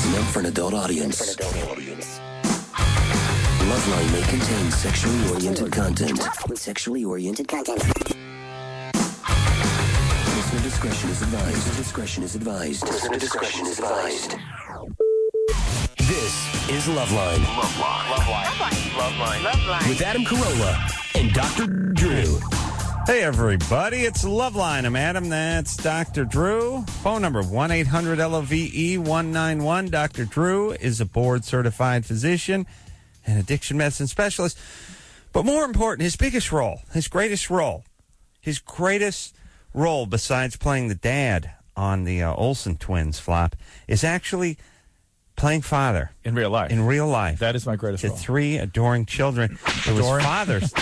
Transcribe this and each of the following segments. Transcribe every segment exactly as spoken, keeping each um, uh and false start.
meant for an adult audience. Loveline may contain sexually oriented content. Sexually oriented content. Listener discretion is advised. Listener discretion is advised. Listener discretion is advised. This is Loveline. Loveline. Loveline. Loveline. Loveline. With Adam Carolla and Doctor Drew. Hey, everybody. It's Loveline. I'm Adam. That's Doctor Drew. Phone number one eight hundred L O V E one nine one. Doctor Drew is a board-certified physician and addiction medicine specialist. But more important, his biggest role, his greatest role, his greatest role besides playing the dad on the uh, Olsen twins flop is actually playing father. In real life. In real life. That is my greatest to role. three adoring children. It was Adoring? Father's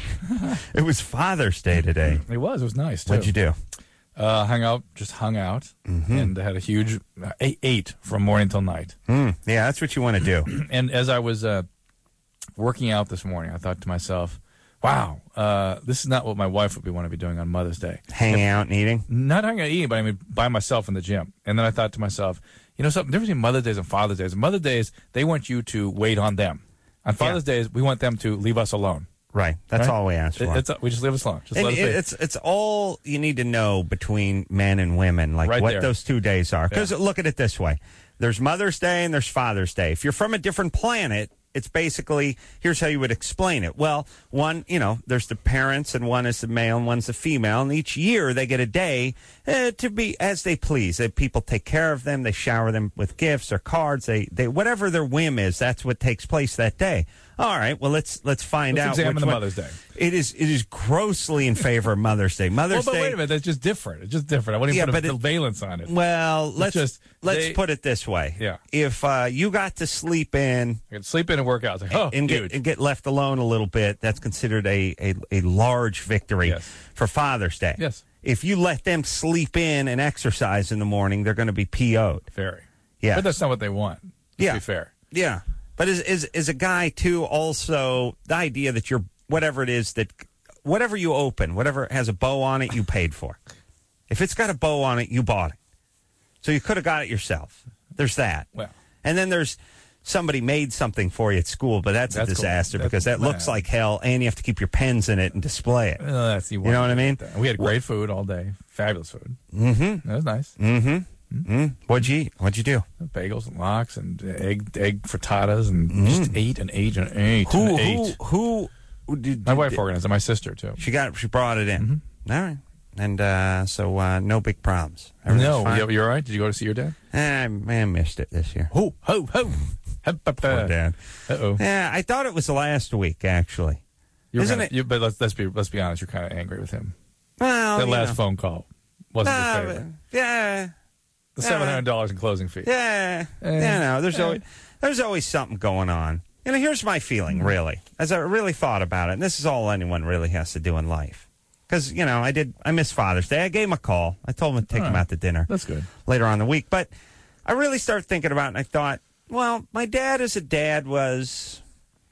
It was Father's Day today. It was. It was nice, too. What'd you do? Uh, hung out, just hung out, mm-hmm. and had a huge, uh, ate, ate from morning till night. Mm, yeah, that's what you want to do. And as I was uh, working out this morning, I thought to myself, wow, uh, this is not what my wife would be want to be doing on Mother's Day. Hanging out and eating? Not hanging out and eating, but I mean by myself in the gym. And then I thought to myself, you know something, the difference between Mother's Days and Father's Days. Mother's Days, they want you to wait on them. On Father's Yeah. Days, we want them to leave us alone. Right. That's Right? all we ask for. It- it's, we just leave us alone. Just And let us it- be. it's it's all you need to know between men and women, like Right what there. those two days are. Because Yeah. look at it this way: there's Mother's Day and there's Father's Day. If you're from a different planet, it's basically, here's how you would explain it. Well, one, you know, there's the parents, and one is the male and one's the female, and each year they get a day uh, to be as they please. They, people take care of them, they shower them with gifts or cards, they, they whatever their whim is, that's what takes place that day. All right, well, let's let's find Let's out. examine which the one- Mother's Day. It is it is grossly in favor of Mother's Day. Mother's well, but Day. wait a minute, that's just different. It's just different. I wouldn't Yeah, even put but a it- valence on it. Well, let's just- let's they- put it this way. Yeah. If uh, you got to sleep in I could sleep in and work out. It's like, oh, and huge. get, and get left alone a little bit, that's considered a, a, a large victory Yes. for Father's Day. Yes. If you let them sleep in and exercise in the morning, they're going to be P O'd. Very. Yeah. But that's not what they want. Let's Yeah. be fair. Yeah. But as, as, as a guy, too, also, the idea that you're, whatever it is, that whatever you open, whatever has a bow on it, you paid for. If it's got a bow on it, you bought it. So you could have got it yourself. There's that. Well. And then there's somebody made something for you at school, but that's, That's a cool. disaster That's- because that looks nah. like hell, and you have to keep your pens in it and display it. Uh, that's, you You know what I mean? We had great food all day. Fabulous food. Mm-hmm. That was nice. Mm-hmm. Mm-hmm. What'd you eat? What'd you do? Bagels and lox and egg egg frittatas and just ate and ate and ate Who, and who, ate. who, who did, My wife did- organized it. My sister, too. She got, she brought it in. Mm-hmm. All right. And uh, so uh, no big problems. Everything's No. fine? You, you all right? Did you go to see your dad? Eh, I, I missed it this year. Ho, ho, ho. Poor dad. Uh-oh. Yeah, I thought it was last week, actually. You're Isn't kinda, it? You, but let's, let's, be, let's be honest. You're kind of angry with him. Well, That you last know. phone call wasn't Nah, your but- favorite. yeah. The seven hundred dollars in closing fee. Yeah. Eh. Yeah, no, there's Eh. always there's always something going on. You know, here's my feeling, really, as I really thought about it, and this is all anyone really has to do in life. Because, you know, I did, I missed Father's Day. I gave him a call. I told him to take All him right. out to dinner. That's good. Later on in the week. But I really started thinking about it, and I thought, well, my dad as a dad was,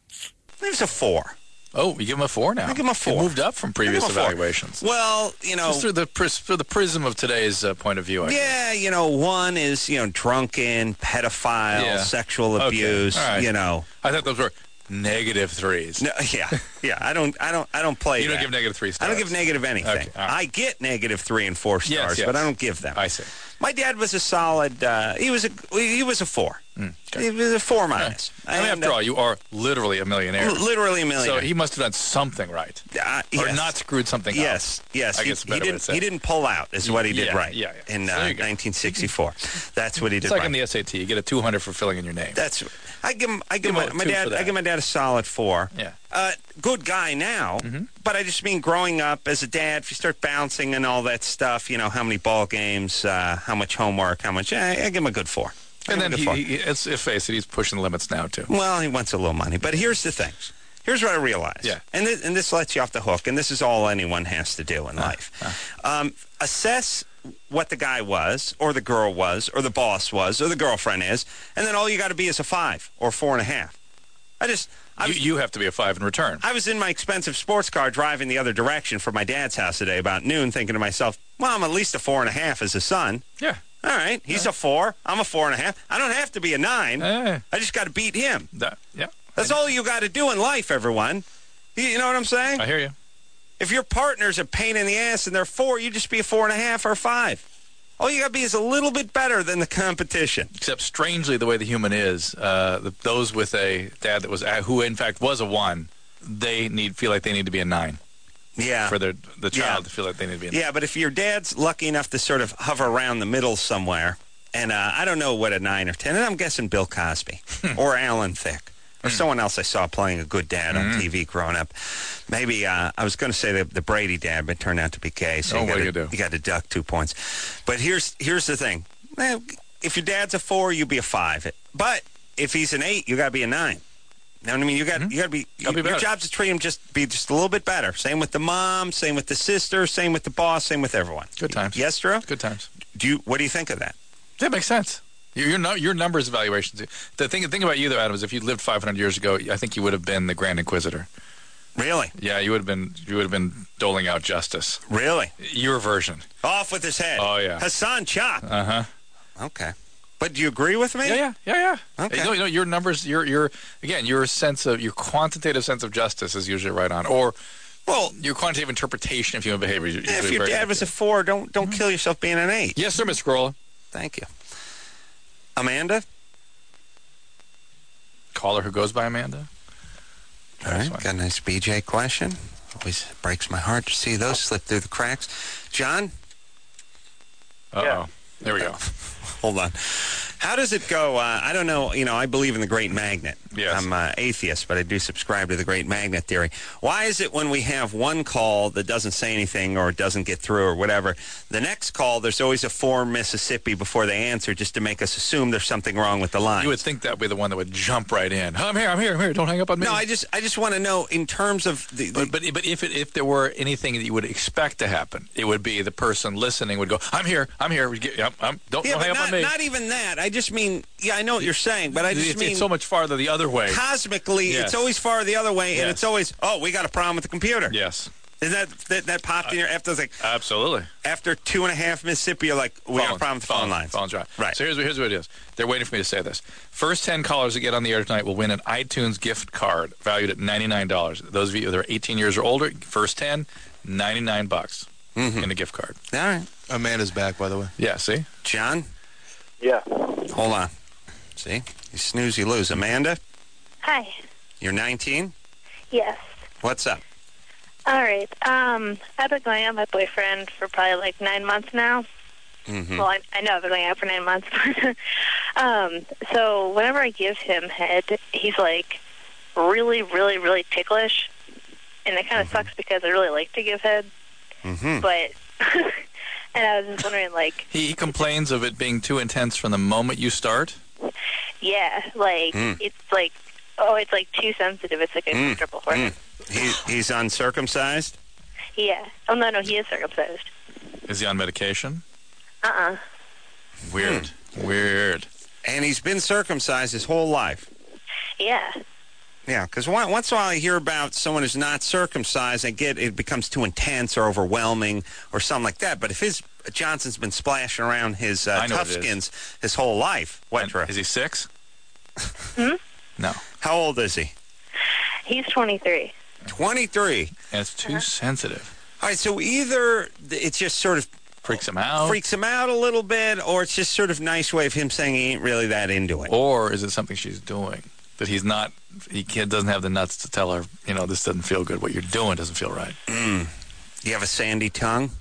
he was a four. Oh, you give him a four now. I give him a four. You moved up from I previous give him a four. evaluations. Well, you know. Just through the pris- through the prism of today's uh, point of view. I guess. Yeah, you know, one is, you know, drunken, pedophile, Yeah. sexual Okay. abuse, All right. you know. I thought those were negative threes. No, yeah, yeah. I don't, I don't, I don't play. You don't that. give negative three I stars. don't give negative anything. Okay, all right. I get negative three and four stars, Yes, yes. but I don't give them. I see. My dad was a solid. Uh, he was a, he was a four. Mm, okay. He was a four minus. I mean, And, after uh, all, you are literally a millionaire. l- literally a million. So he must have done something right, uh, or yes. not screwed something Yes, up. yes. I he, guess a he better way to didn't. say He it. didn't pull out. Is what he did Yeah, right. yeah, yeah. In There uh, you go. nineteen sixty-four. That's what he did. It's like right. in the S A T, you get a two hundred for filling in your name. That's. I give him. I give, Give my, him a my two dad. for that. I give my dad a solid four. Yeah. Uh, good guy now, Mm-hmm. but I just mean growing up as a dad. If you start bouncing and all that stuff, you know how many ball games, uh, how much homework, how much. I, I give him a good four. I And give him then a good he, four. he it's, let's face it, he's pushing the limits now too. Well, he wants a little money, but here's the thing. Here's what I realized. Yeah. And this, and this lets you off the hook, and this is all anyone has to do in life. Um, assess what the guy was, or the girl was, or the boss was, or the girlfriend is, and then all you got to be is a five or four and a half. I just, I You, was, you have to be a five in return. I was in my expensive sports car driving the other direction from my dad's house today about noon, thinking to myself, well, I'm at least a four and a half as a son. Yeah. All right. He's a four. I'm a four and a half. I don't have to be a nine. Eh. I just got to beat him. That, yeah. That's all you got to do in life, everyone. You, you know what I'm saying? I hear you. If your partner's a pain in the ass and they're four, you just be a four and a half or five. All you got to be is a little bit better than the competition. Except, strangely, the way the human is, uh, the, those with a dad that was, uh, who in fact was a one, they need feel like they need to be a nine. Yeah. For their the child Yeah. to feel like they need to be a nine. Yeah, but if your dad's lucky enough to sort of hover around the middle somewhere, and uh, I don't know what a nine or ten, and I'm guessing Bill Cosby or Alan Thicke. Or someone else I saw playing a good dad on Mm-hmm. T V growing up. Maybe, uh, I was going to say the, the Brady dad, but it turned out to be gay. So Oh, you what gotta, do you do? You got to deduct two points. But here's here's the thing. Well, if your dad's a four, you be a five. But if he's an eight, you got to be a nine. You know what I mean? You got you got to be, Gotta be your better. job's to treat him just be just a little bit better. Same with the mom, same with the sister, same with the boss, same with everyone. Good times. Yes, Drew? Good times. Do you what do you think of that? That makes sense. Your your, no, your numbers evaluations. The thing thing about you, though, Adam, is if you lived five hundred years ago, I think you would have been the Grand Inquisitor. Really? Yeah, you would have been. You would have been doling out justice. Really? Your version. Off with his head. Oh, yeah. Hassan Chop. Uh huh. Okay. But do you agree with me? Yeah, yeah, yeah, yeah. Okay. You know, you know, your numbers, your your again, your sense of your quantitative sense of justice is usually right on, or Well, your quantitative interpretation of human behavior. Is usually if your very dad was a four, don't don't kill yourself being an eight. yes, sir, Miss Grola. Thank you. Amanda? Caller who goes by Amanda. All right, got a nice B J question. Always breaks my heart to see those slip through the cracks. John? Uh oh. Yeah. There we go. Hold on. How does it go? Uh, I don't know. You know, I believe in the Great Magnet. Yes. I'm uh, atheist, but I do subscribe to the Great Magnet theory. Why is it when we have one call that doesn't say anything or doesn't get through or whatever, the next call, there's always a four Mississippi before they answer just to make us assume there's something wrong with the line? You would think that would be the one that would jump right in. Oh, I'm here. I'm here. I'm here. Don't hang up on me. No, I just I just want to know in terms of the... the But but, but if it, if there were anything that you would expect to happen, it would be the person listening would go, "I'm here. I'm here. I'm, I'm, don't yeah, don't hang but up on not, me." not even that. I just mean, yeah, I know what you're saying, but I just it's, mean... it's so much farther the other way. Cosmically, Yes. it's always far the other way, and Yes. it's always, oh, we got a problem with the computer. Yes, Is that that, that popped in your after like absolutely. after two and a half Mississippi? You're like, we got a Phone- problem with the phone, phone- lines. Phone's right. Right. So here's what, here's what it is. They're waiting for me to say this. First ten callers that get on the air tonight will win an iTunes gift card valued at ninety-nine dollars. Those of you that are eighteen years or older, first ten, ninety-nine bucks Mm-hmm. in a gift card. All right, Amanda's back, by the way. Yeah, see? John, Yeah. hold on. See, you snooze, you lose. Amanda, Hi. you're nineteen. Yes. What's up? All right. Um, I've been going out with my boyfriend for probably like nine months now. Mm-hmm. Well, I, I know I've been going out for nine months. um, so whenever I give him head, he's like really, really, really ticklish. And it kind of sucks because I really like to give head. Mm-hmm. But, and I was just wondering, like, He, he complains of it being too intense from the moment you start. yeah, like, Mm. it's like, oh, it's like too sensitive. It's like Mm. uncomfortable for him. He he's uncircumcised. Yeah. Oh, no, no, he is circumcised. Is he on medication? Uh-uh. Weird. Hmm. Weird. And he's been circumcised his whole life. Yeah. Yeah, because once in a while I hear about someone who's not circumcised, I get it becomes too intense or overwhelming or something like that. But if his Johnson's been splashing around his uh, I know what it is. toughskins his whole life, what, And Drew? is he six? Hmm? No. How old is he? He's twenty-three. twenty-three. And it's too sensitive. All right, so either it's just sort of Freaks him out. freaks him out a little bit, or it's just sort of nice way of him saying he ain't really that into it. Or is it something she's doing that he's not, he kid doesn't have the nuts to tell her, you know, this doesn't feel good. What you're doing doesn't feel right. Mm. You have a sandy tongue?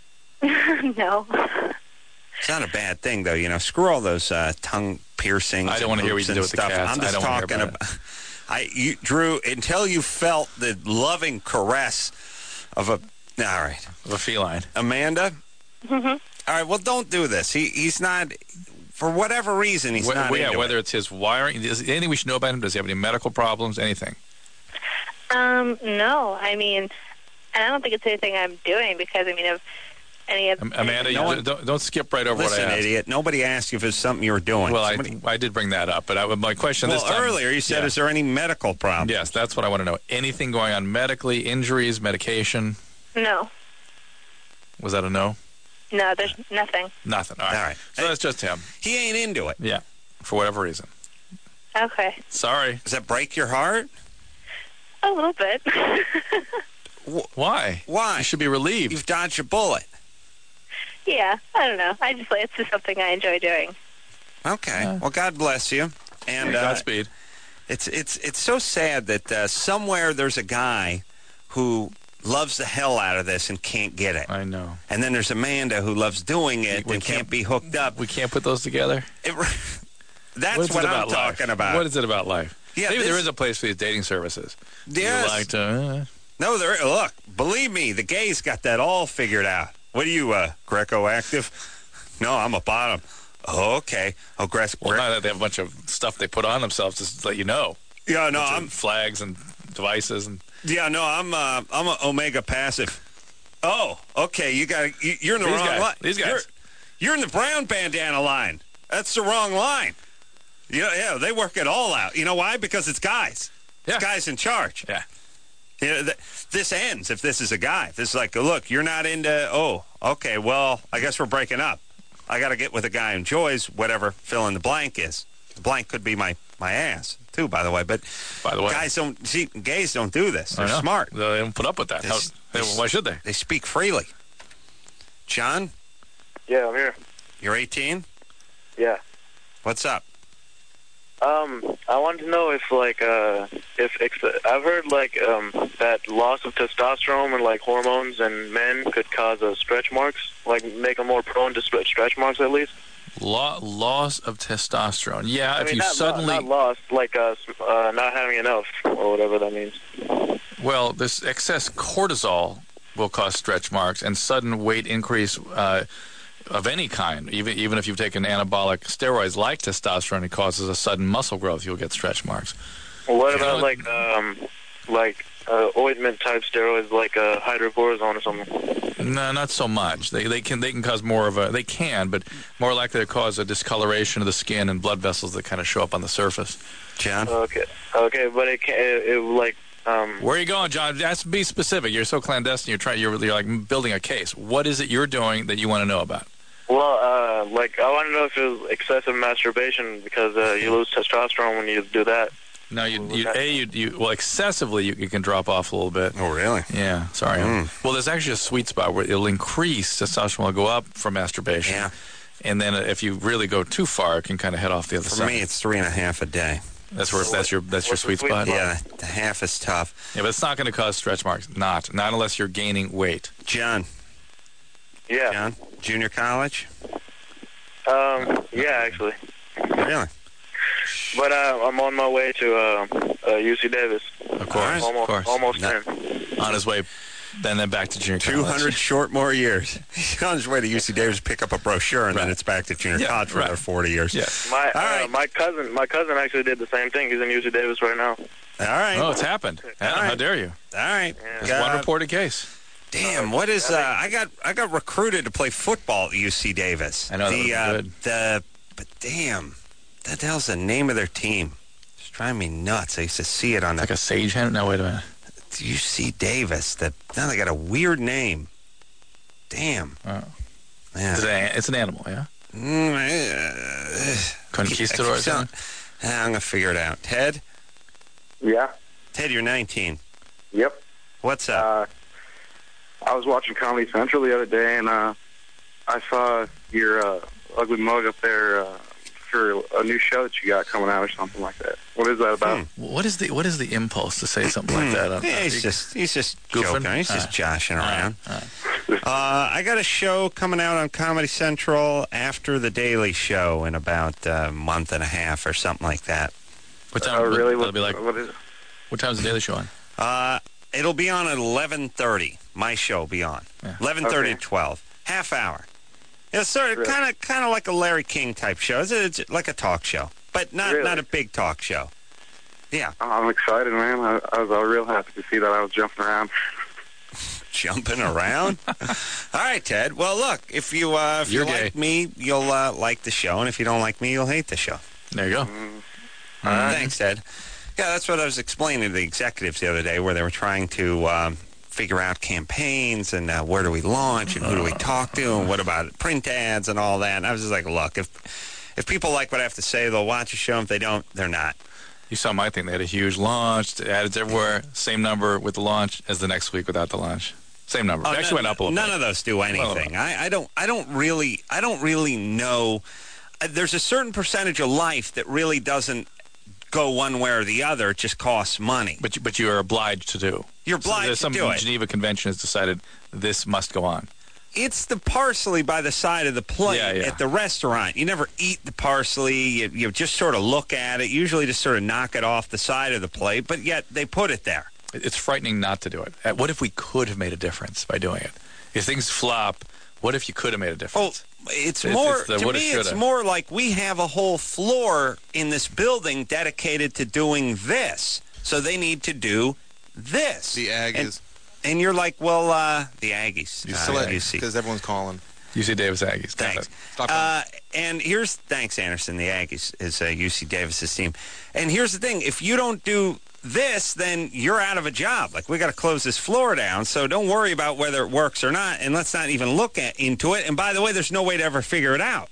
No. It's not a bad thing, though. You know, screw all those uh, tongue piercings. I don't wanna and hear what you hoops do and with the stuff. cats. I'm I just don't wanna hear talking about about. I, you, Drew, until you felt the loving caress of a. All right, Of a feline. Amanda. Mm-hmm. All right, well, don't do this. He he's not. For whatever reason, he's Wh- not. well, yeah, into whether it. it's his wiring, is anything we should know about him? Does he have any medical problems? Anything? Um, no. I mean, and I don't think it's anything I'm doing because, I mean, if any of... Am- Amanda, No you one- don't, don't skip right over Listen, what I asked. idiot. Nobody asked you if it's something you were doing. Well, I, Somebody- I did bring that up, but I, my question well, this time... earlier you said, Yeah. "Is there any medical problem?" Yes, that's what I want to know. Anything going on medically, injuries, medication? No. Was that a no? No, there's nothing. Nothing. All right. All right. So that's just him. He ain't into it. Yeah, for whatever reason. Okay. Sorry. Does that break your heart? A little bit. Why? Why? You should be relieved. You've dodged a bullet. Yeah, I don't know. I just it's just something I enjoy doing. Okay. Yeah. Well, God bless you. And uh, Godspeed. it's it's it's so sad that uh, somewhere there's a guy who loves the hell out of this and can't get it. I know. And then there's Amanda who loves doing it We and can't- can't be hooked up. We can't put those together. It, that's What is what, it I'm about life? talking about. What is it about life? Yeah, Maybe this- there is a place for these dating services. Yes. You like to, uh, No, there. Look, believe me, the gays got that all figured out. What are you, uh, Greco active? No, I'm a bottom. Oh, okay. Oh, Gre- well, Gre- not that they have a bunch of stuff they put on themselves just to let you know. yeah, no, Bunch of I'm. flags and devices and Yeah, no, I'm. Uh, I'm a Omega passive. Oh, okay. You got. You, you're in the These wrong guys. line. These guys. You're, you're in the brown bandana line. That's the wrong line. Yeah, yeah. They work it all out. You know why? Because it's guys. Yeah. It's guys in charge. yeah. You know, th- this ends if this is a guy. If this is like, look, you're not into. Oh, okay. Well, I guess we're breaking up. I got to get with a guy who enjoys whatever fill in the blank is. The blank could be my my ass too, by the way. But By the way, guys don't see. Gays don't do this. I They're know. smart. They don't put up with that. They How, s- they- they s- why should they? They speak freely. John, Yeah, I'm here. you're eighteen. Yeah. What's up? Um, I wanted to know if, like, uh, if ex- I've heard, like, um, that loss of testosterone and, like, hormones in men could cause uh, stretch marks, like, make them more prone to stre- stretch marks, at least. Law, loss of testosterone. Yeah, I if mean, you not, lo- suddenly... not lost, like, uh, s- uh, not having enough, or whatever that means. Well, this excess cortisol will cause stretch marks and sudden weight increase uh, of any kind. Even even if you've taken anabolic steroids like testosterone, it causes a sudden muscle growth. You'll get stretch marks. Well, what You know about, what- like, um, like, uh, ointment-type steroids, like, uh, hydrocortisone or something? No, not so much. They they can they can cause more of a they can, but more likely to cause a discoloration of the skin and blood vessels that kind of show up on the surface. John? Okay. Okay, but it can it, it like, um... Where are you going, John? That's be specific. You're so clandestine. You're trying. You're, you're like building a case. What is it you're doing that you want to know about? Well, uh, like, I want to know if it was excessive masturbation, because uh, you lose testosterone when you do that. No, you, you a you, you well excessively you, you can drop off a little bit. Oh, really? Yeah, sorry. Mm. Well, there's actually a sweet spot where it'll increase testosterone will go up for masturbation. Yeah. And then if you really go too far, it can kind of head off the other For side. me, it's three and a half a day. That's where that's your that's your What's the sweet sweet spot. spot? Yeah, the half is tough. Yeah, but it's not going to cause stretch marks. Not not unless you're gaining weight. John? Yeah. John? Junior college? Um, yeah, actually. Really? But uh, I'm on my way to uh, uh, U C Davis. Of course, Almost, of course. almost No. ten. On his way, then then back to junior college. two hundred short more years. He's on his way to U C Davis to pick up a brochure, and then Right. it's back to junior Yeah, college for right. another forty years. Yeah. My All uh, right. my cousin, my cousin actually did the same thing. He's in U C Davis right now. All right. Oh, it's happened. Adam, right. how dare you? All right. It's God, one reported case. Damn, what is, uh, I got I got recruited to play football at U C Davis. I know, that the, would be uh, good. the, but damn, what the hell's the name of their team? It's driving me nuts. I used to see it on Like the a sage hen? No, wait a minute. U C Davis. The, now they got a weird name. Damn. Oh. Yeah. It's, a, it's an animal, yeah? Mm, uh, Conquistador or something? Ah, I'm going to figure it out. Ted? Yeah. Ted, you're nineteen. Yep. What's up? Uh, I was watching Comedy Central the other day, and uh, I saw your uh, ugly mug up there uh, for a new show that you got coming out or something like that. What is that about? Hmm. What is the what is the impulse to say something like that? Yeah, he's just he's just Goofing? joking. He's just Uh, joshing around. uh, Uh, I got a show coming out on Comedy Central after the Daily Show in about a month and a half or something like that. What time? Oh, really? It'll What, be like. what is it? What time's the Daily Show on? Uh, it'll be on at eleven thirty. My show will be on Yeah. eleven thirty Okay. to twelve, half hour. It's sort of Really? kind of kind of like a Larry King type show. It's, it's like a talk show, but not Really? not a big talk show. Yeah, I'm excited, man. I, I was uh, real happy to see that I was jumping around. jumping around. All right, Ted. Well, look, if you uh, if You're you gay. like me, you'll uh, like the show, and if you don't like me, you'll hate the show. There you go. All right. Thanks, Ted. Yeah, that's what I was explaining to the executives the other day, where they were trying to um, figure out campaigns and uh, where do we launch and who do we talk to and what about print ads and all that. And I was just like, look, if if people like what I have to say, they'll watch the show. If they don't, they're not. You saw my thing. They had a huge launch, ads everywhere, same number with the launch as the next week without the launch. Same number. Oh, it actually none, went up a little none bit. None of those do anything. I, I don't. I don't really. I don't really know. Uh, there's a certain percentage of life that really doesn't go one way or the other. It just costs money. But you, but you are obliged to do. You're obliged so to do it. Some Geneva Convention has decided this must go on. It's the parsley by the side of the plate Yeah, yeah. at the restaurant. You never eat the parsley. You, you just sort of look at it. Usually just sort of knock it off the side of the plate, but yet they put it there. It's frightening not to do it. Uh, What if we could have made a difference by doing it? If things flop, what if you could have made a difference? Oh, it's It's- more, it's the to woulda, me, shoulda. it's more like we have a whole floor in this building dedicated to doing this. So they need to do this. The Aggies. And, and you're like, well, uh, the Aggies. You Uh, select you see. because everyone's calling. U C Davis Aggies. Got Thanks. it. Stop Uh, and here's, thanks, Anderson. The Aggies is uh, U C Davis's team. And here's the thing. If you don't do this, then you're out of a job. Like, we got to close this floor down, so don't worry about whether it works or not, and let's not even look at into it. And by the way, there's no way to ever figure it out.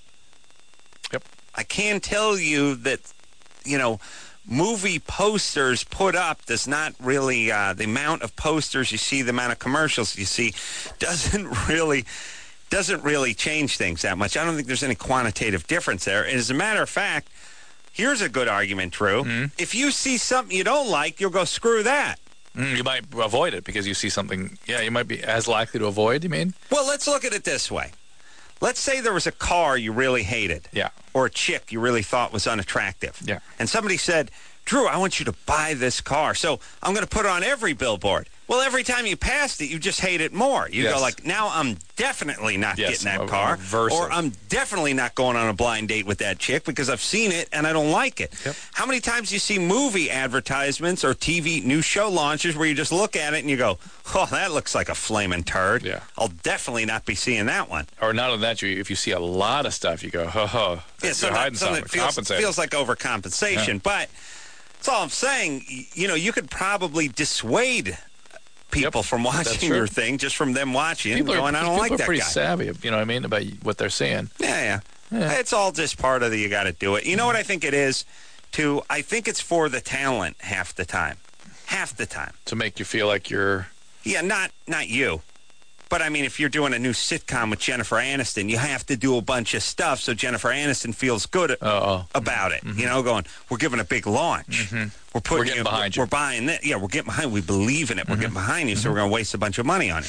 Yep. I can tell you that, you know, movie posters put up does not really, uh, the amount of posters you see, the amount of commercials you see, doesn't really... doesn't really change things that much. I don't think there's any quantitative difference there. And as a matter of fact, here's a good argument, Drew. Mm-hmm. If you see something you don't like, you'll go, screw that. Mm, you might avoid it because you see something. Yeah, you might be as likely to avoid, you mean? Well, let's look at it this way. Let's say there was a car you really hated. Yeah. Or a chick you really thought was unattractive. Yeah. And somebody said, Drew, I want you to buy this car. So I'm going to put it on every billboard. Well, every time you passed it, you just hate it more. You Yes. go like, now I'm definitely not Yes, getting that a- car. aversive. Or I'm definitely not going on a blind date with that chick because I've seen it and I don't like it. Yep. How many times do you see movie advertisements or T V new show launches where you just look at it and you go, oh, that looks like a flaming turd. Yeah. I'll definitely not be seeing that one. Or not only that, you, if you see a lot of stuff, you go, ho ho. Yeah, They're so hiding that, something something. that feels, Compensate. feels like overcompensation. Yeah. But that's all I'm saying. Y- You know, you could probably dissuade people Yep, from that's watching true. your thing just from them watching People and are, going, I don't people like are that pretty guy. savvy, you know what I mean, about what they're seeing. Yeah, yeah, Yeah. It's all just part of the you got to do it. You know what I think it is, too? I think it's for the talent half the time. Half the time. To make you feel like you're... Yeah, not not you. But, I mean, if you're doing a new sitcom with Jennifer Aniston, you have to do a bunch of stuff so Jennifer Aniston feels good Uh-oh. about it. You know, going, we're giving a big launch. We're putting We're getting you, behind we're, you. We're buying it. Yeah, we're getting behind. We believe in it. We're getting behind you, so we're going to waste a bunch of money on you.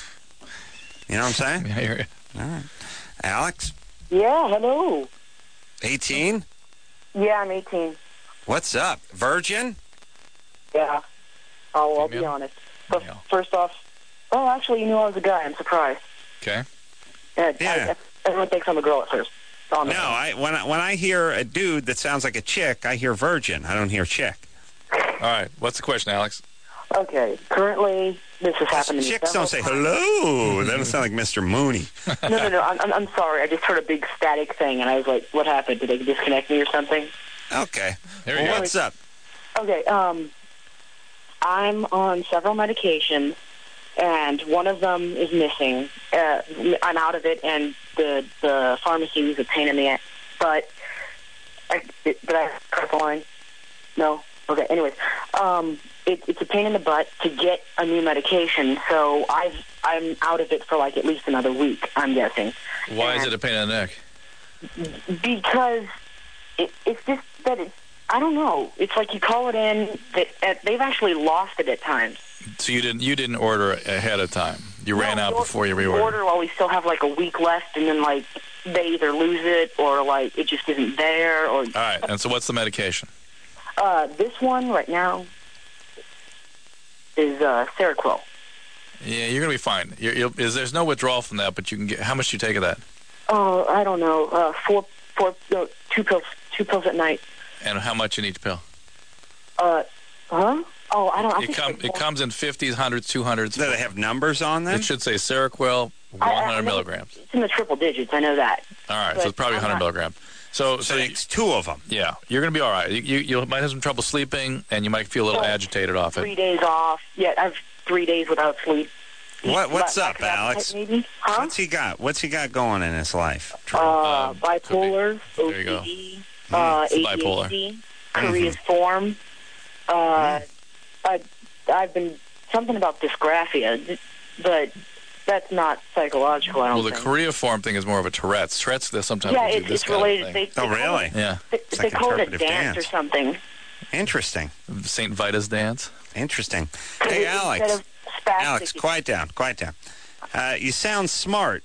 You know what I'm saying? Yeah, I hear you. Alex, Yeah, hello. eighteen? Yeah, I'm eighteen. What's up? Virgin? Yeah. I'll, I'll be Female? honest. But Female. first off, oh, actually, you knew I was a guy. I'm surprised. Okay. Yeah. Yeah. I, everyone thinks I'm a girl at first. Oh, No, I when I, when I hear a dude that sounds like a chick, I hear virgin. I don't hear chick. All right. What's the question, Alex? Okay. Currently, this has happened to me. Chicks don't say several hello. That doesn't sound like Mister Mooney. times. No, no, no. I'm, I'm, I'm sorry. I just heard a big static thing, and I was like, what happened? Did they disconnect me or something? Okay. There Well, you go. what's up? Okay, um, I'm on several medications, and one of them is missing. Uh, I'm out of it, and the the pharmacy is a pain in the ass. But, I, it, did I cut the line? No? Okay, anyways, um, it, it's a pain in the butt to get a new medication, so I've, I'm out of it for like at least another week, I'm guessing. Why is And- it a pain in the neck? Because it, it's just that it, I don't know. It's like you call it in. That uh, they've actually lost it at times. So you didn't you didn't order ahead of time. You ran No, out we or- before you we reordered. order while we still have like a week left, and then like they either lose it or like it just isn't there. Or All right. And so what's the medication? uh, this one right now is uh, Seroquel. Yeah, you're gonna be fine. You're, you'll, is there's no withdrawal from that, but you can get. How much do you take of that? Oh, I don't know. Uh, four, four, no, two pills, two pills at night. And how much in each pill? Uh, huh? Oh, I don't. I It think com- it's it comes in fifties, hundreds, two hundreds. Do they have numbers on them? It should say Seroquel, one I- I hundred know milligrams. It's in the triple digits. I know that. All right, but so it's probably I'm one hundred not- milligrams. So, so So you, it's two of them. yeah, you're gonna be all right. You, you you might have some trouble sleeping, and you might feel a little Well, agitated off Three it. days off. Yeah, I've three days without sleep. What What's La- up, Alex? Maybe? Huh? What's he got? What's he got going in his life? Uh, Um, bipolar, There you go. O C D, uh, It's A D bipolar. H D, Korea's form. Uh, I, I've been something about dysgraphia, but that's not psychological. I don't Well, the think. Korea form thing is more of a Tourette's. Tourette's, they sometimes yeah, will do it's, this it's kind related. of They, thing. they Oh, call really? It, Yeah. they, It's they like call it a interpretive dance, or dance. something. Interesting. Saint Vitus dance. Interesting. 'Cause Hey, it- Alex. instead of spastic, Alex, quiet down. Quiet down. Uh, you sound smart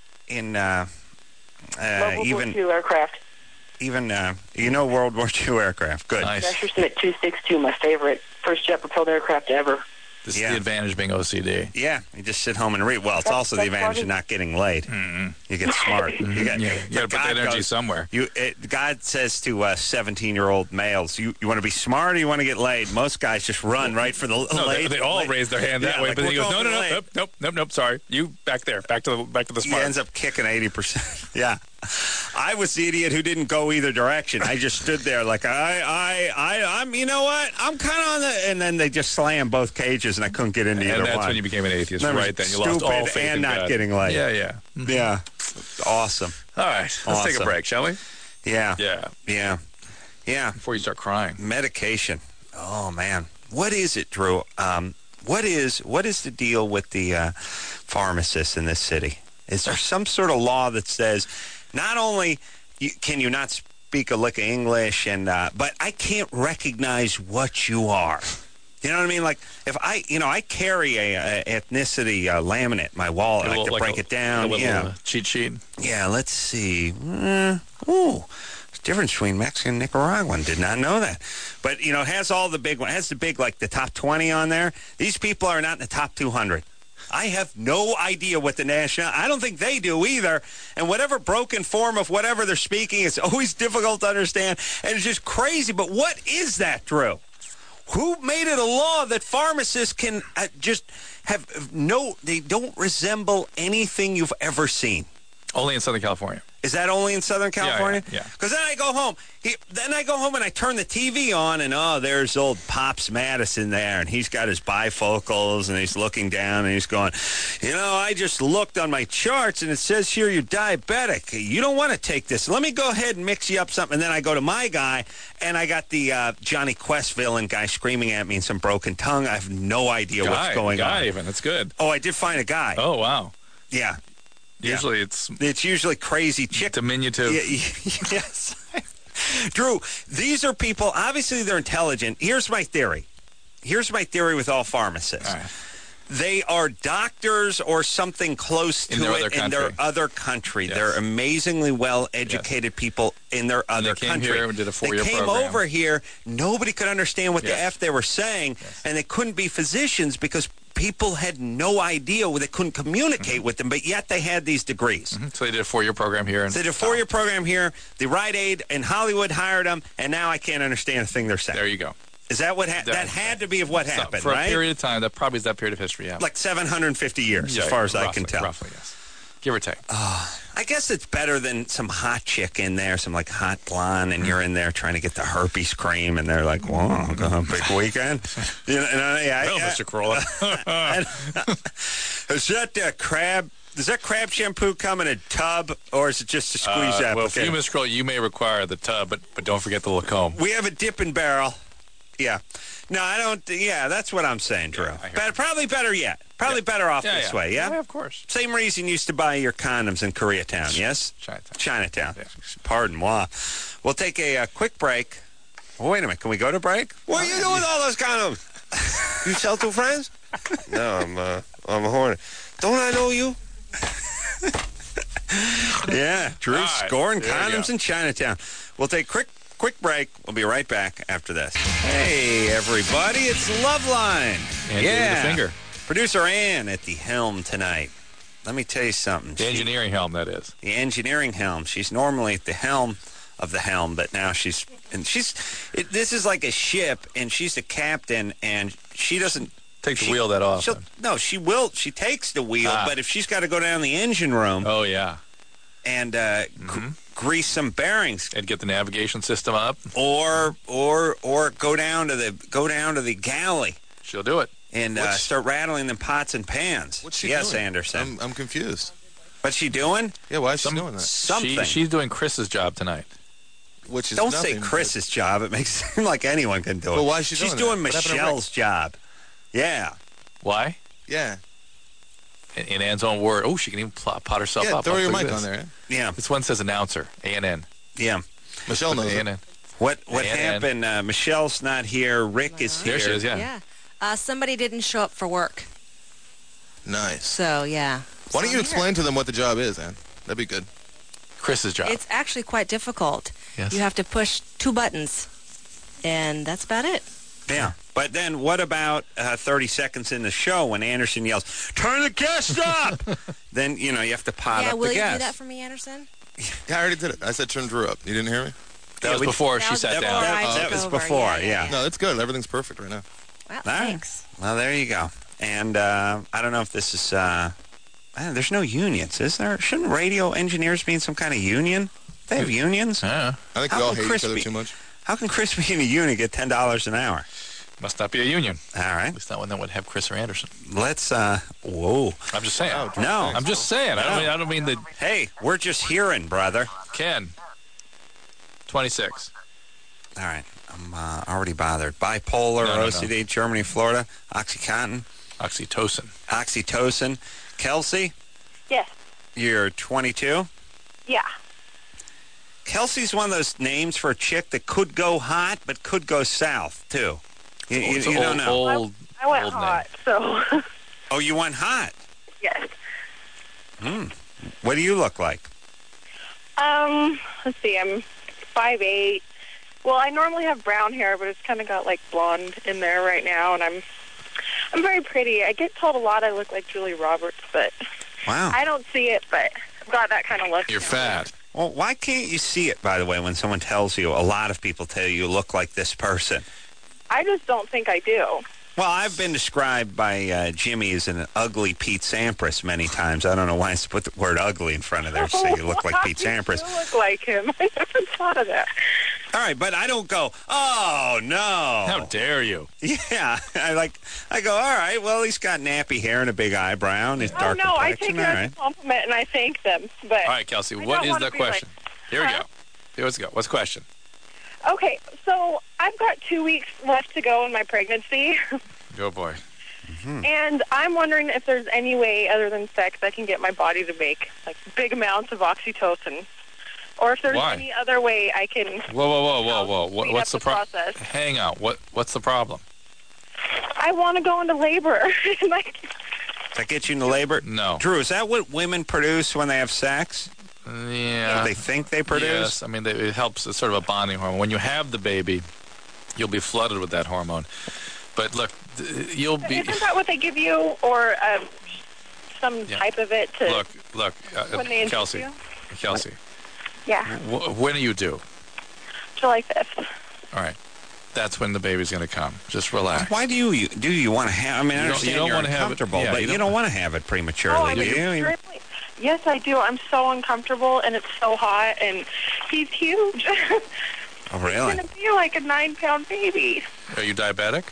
in uh, uh, World War even Two aircraft. even uh, you know World War Two aircraft. Good. Nice. Messerschmitt two sixty-two, my favorite first jet-propelled aircraft ever. This Yeah. is the advantage of being O C D. Yeah, you just sit home and read. Well, it's That's- also the that's advantage part of of- not getting laid. You get smart. You, got, Yeah, you got to put God that energy goes- somewhere. You, it, God says to uh, seventeen-year-old males, "You you want to be smart or you want to get laid?" Most guys just run right for the No, they, laid. they all laid- raise their hand that Yeah, way, like, but then we're he goes, no, going no, for no, laid. nope, nope, nope, nope, sorry. You back there, back to the back to the He smart. ends up kicking eighty percent. Yeah. I was the idiot who didn't go either direction. I just stood there like, I, I, I, I'm, you know what? I'm kind of on the, and then they just slammed both cages and I couldn't get into either and that's one. when you became an atheist, That was right? Then you lost all stupid faith and in not God. getting laid. Yeah, yeah. Yeah. Awesome. All right, let's take a Awesome. break, shall we? Yeah. Yeah. Yeah. Yeah. Before you start crying. Medication. Oh, man. What is it, Drew? Um, what is what is the deal with the uh, pharmacists in this city? Is there some sort of law that says not only you, can you not speak a lick of English, and uh, but I can't recognize what you are? You know what I mean? Like if I, you know, I carry a, a ethnicity uh, laminate in my wallet. I like little- to like break a- it down. a little, yeah, uh, cheat sheet. yeah. Let's see. Uh, ooh. Difference between Mexican and Nicaraguan. Did not know that. But, you know, it has all the big one. It has the big, like, the top twenty on there. These people are not in the top two hundred. I have no idea what the national... I don't think they do either. And whatever broken form of whatever they're speaking is always difficult to understand. And it's just crazy. But what is that, Drew? Who made it a law that pharmacists can uh, just have no... They don't resemble anything you've ever seen. Only in Southern California. Is that only in Southern California? yeah, yeah. Because then I go home. He, then I go home and I turn the T V on, and oh, there's old Pops Madison there, and he's got his bifocals, and he's looking down, and he's going, you know, I just looked on my charts, and it says here you're diabetic. You don't want to take this. Let me go ahead and mix you up something. And then I go to my guy, and I got the uh, Johnny Quest villain guy screaming at me in some broken tongue. I have no idea Guy, what's going guy on. even. That's good. Oh, I did find a guy. Oh, wow. Yeah. Yeah. Usually it's It's usually crazy chick. diminutive. Yeah, yes. Drew, these are people, obviously they're intelligent. Here's my theory. Here's my theory with all pharmacists. All right. They are doctors or something close to In their it other in their country. other country. Yes. They're amazingly well-educated people in their And other they came country. here and did a four-year They came program. over here. Nobody could understand what the Yes. F they were saying, and they couldn't be physicians because people had no idea. They couldn't communicate Mm-hmm. with them, but yet they had these degrees. So they did a four-year program here. And They did a four-year program here. The Rite Aid in Hollywood hired them, and now I can't understand a thing they're saying. There you go. Is that what ha- that, That- had to be of what So, happened, for right? a period of time, that probably is that period of history, yeah. Like seven hundred fifty years, Yeah, as far as I roughly, can tell. Roughly, yes. Give or take. I guess it's better than some hot chick in there, some like hot blonde, and you're in there trying to get the herpes cream, and they're like, "Whoa, big weekend." You know, and I, yeah, well, I- Mister Corolla. is that uh, crab? Does that crab shampoo come in a tub, or is it just a squeeze Uh, well, for applicator? you, Mister Corolla, you may require the tub, but, but don't forget the little comb. We have a dipping barrel. Yeah. No, I don't. Yeah, that's what I'm saying, Drew. I hear but you. probably better yet. Probably better off Yeah, this yeah. way, yeah? Yeah, of course. Same reason you used to buy your condoms in Koreatown, yes? Chinatown. Chinatown. Yeah. Pardon moi. We'll take a, uh quick break. Oh, wait a minute. Can we go to break? What are you doing with all those condoms? You sell to friends? No, I'm, uh, I'm a hornet. Don't I know you? Yeah, Drew All right, scoring there you condoms go. in Chinatown. We'll take quick quick break. We'll be right back after this. Hey, everybody, it's Loveline. And yeah, David the Finger. Producer Ann at the helm tonight. Let me tell you something. The She- engineering helm, that is. the engineering helm. She's normally at the helm of the helm, but now she's and she's. It, this is like a ship, and she's the captain, and she doesn't. Take the she- wheel that off. she'll- then. No, she will. She takes the wheel, Ah. but if she's got to go down the engine room Oh, yeah. and uh, gr- grease some bearings, And get the navigation system up. or or or go down to the go down to the galley. She'll do it. and uh, start rattling them pots and pans. What's she yes, doing? Anderson. I'm, I'm confused. What's she doing? Yeah, why is she Some- doing that? Something. She, she's doing Chris's job tonight. Which is Don't nothing, say Chris's job. It makes it seem like anyone can do it. Well, why is she She's doing doing that? What happened to Michelle's job. Yeah. Why? but- Yeah. In, in Ann's own word. Oh, she can even pl- pot herself Yeah, up. throw Look your at mic this. on there. eh? Yeah. This one says announcer. A N N. Yeah. Michelle knows A it. N N. What what A N N. happened? Uh, Michelle's not here. Rick is here. There she is, yeah. Yeah. Uh, somebody didn't show up for work. Nice. So, yeah. Why don't So you I'm here. explain to them what the job is, Ann? That'd be good. Chris's job. It's actually quite difficult. Yes. You have to push two buttons, and that's about it. Yeah. But then what about uh, thirty seconds in the show when Anderson yells, "Turn the guest up!" Then, you know, you have to pot yeah, up will the you guest. do that for me, Anderson? Yeah, I already did it. I said turn Drew up. You didn't hear me? that Yeah, was we- before That she was sat before down. I That- took that was over. before, Yeah, yeah, yeah. No, it's good. Everything's perfect right now. Well, All right. thanks. Well, there you go. And uh, I don't know if this is... Uh, uh, there's no unions, is there? Shouldn't radio engineers be in some kind of union? They have unions? Yeah. I think How we all can hate Chris each other be- too much. How can Chris be in a union get ten dollars an hour? Must not be a union. All right. At least not one that would have Chris or Anderson. Let's... Uh, whoa. I'm just saying. Oh, No. I'm just saying. I don't No. mean. I don't mean that. Hey, we're just hearing, brother. Ken. twenty-six. All right. I'm uh, already bothered. Bipolar, No, no, O C D, no. Germany, Florida, Oxycontin, Oxytocin. oxytocin. Kelsey, Yes. you're twenty-two. Yeah. Kelsey's one of those names for a chick that could go hot but could go south, too. You, you, It's you an don't old, know. Old, I went old hot, so Oh, you went hot. yes. Hmm. What do you look like? Um, let's see. I'm five eight. Well, I normally have brown hair, but it's kind of got like blonde in there right now, and I'm I'm very pretty. I get told a lot I look like Julie Roberts, but Wow. I don't see it. But I've got that kind of look. You're fat. Well, why can't you see it, by the way, when someone tells you, a lot of people tell you you look like this person? I just don't think I do. Well, I've been described by uh, Jimmy as an ugly Pete Sampras many times. I don't know why I put the word ugly in front of there to say you look like Pete Sampras. You look like him. I never thought of that. All right, but I don't go, oh, no. How dare you? Yeah, I like, I go, all right, well, he's got nappy hair and a big eyebrow and his Oh dark no, I complexion. take it All as right. a compliment and I thank them. But All right, Kelsey. I What don't is wanna the be question? like- Here we Huh? go. Here, let's go. What's the question? okay, so I've got two weeks left to go in my pregnancy. Go, boy. And I'm wondering if there's any way other than sex I can get my body to make like big amounts of oxytocin, or if there's Why? any other way I can. Whoa, whoa, whoa, whoa, whoa. What, speed what's the up the pro- process. Hang on. What What's the problem? I want to go into labor. like, Does that get you into labor? No. Drew, is that what women produce when they have sex? Yeah. What they think they produce? Yes. I mean, they, it helps. It's sort of a bonding hormone. When you have the baby, you'll be flooded with that hormone. But look, th- you'll be. isn't that what they give you, or um, some Yeah. type of it to? Look, look, uh, When they inject Kelsey. you? Kelsey. Yeah, W- when are you due? July fifth. All right. That's when the baby's going to come. Just relax. Why do you, you do you want to have? I mean, I You don't- you understand don't you're wanna have it- uncomfortable, yeah, but you you don't- don't want to have it prematurely, Oh, I'm do you? extremely. Yes, I do. I'm so uncomfortable, and it's so hot, and he's huge. Oh, really? He's gonna be like a nine-pound baby. Are you diabetic?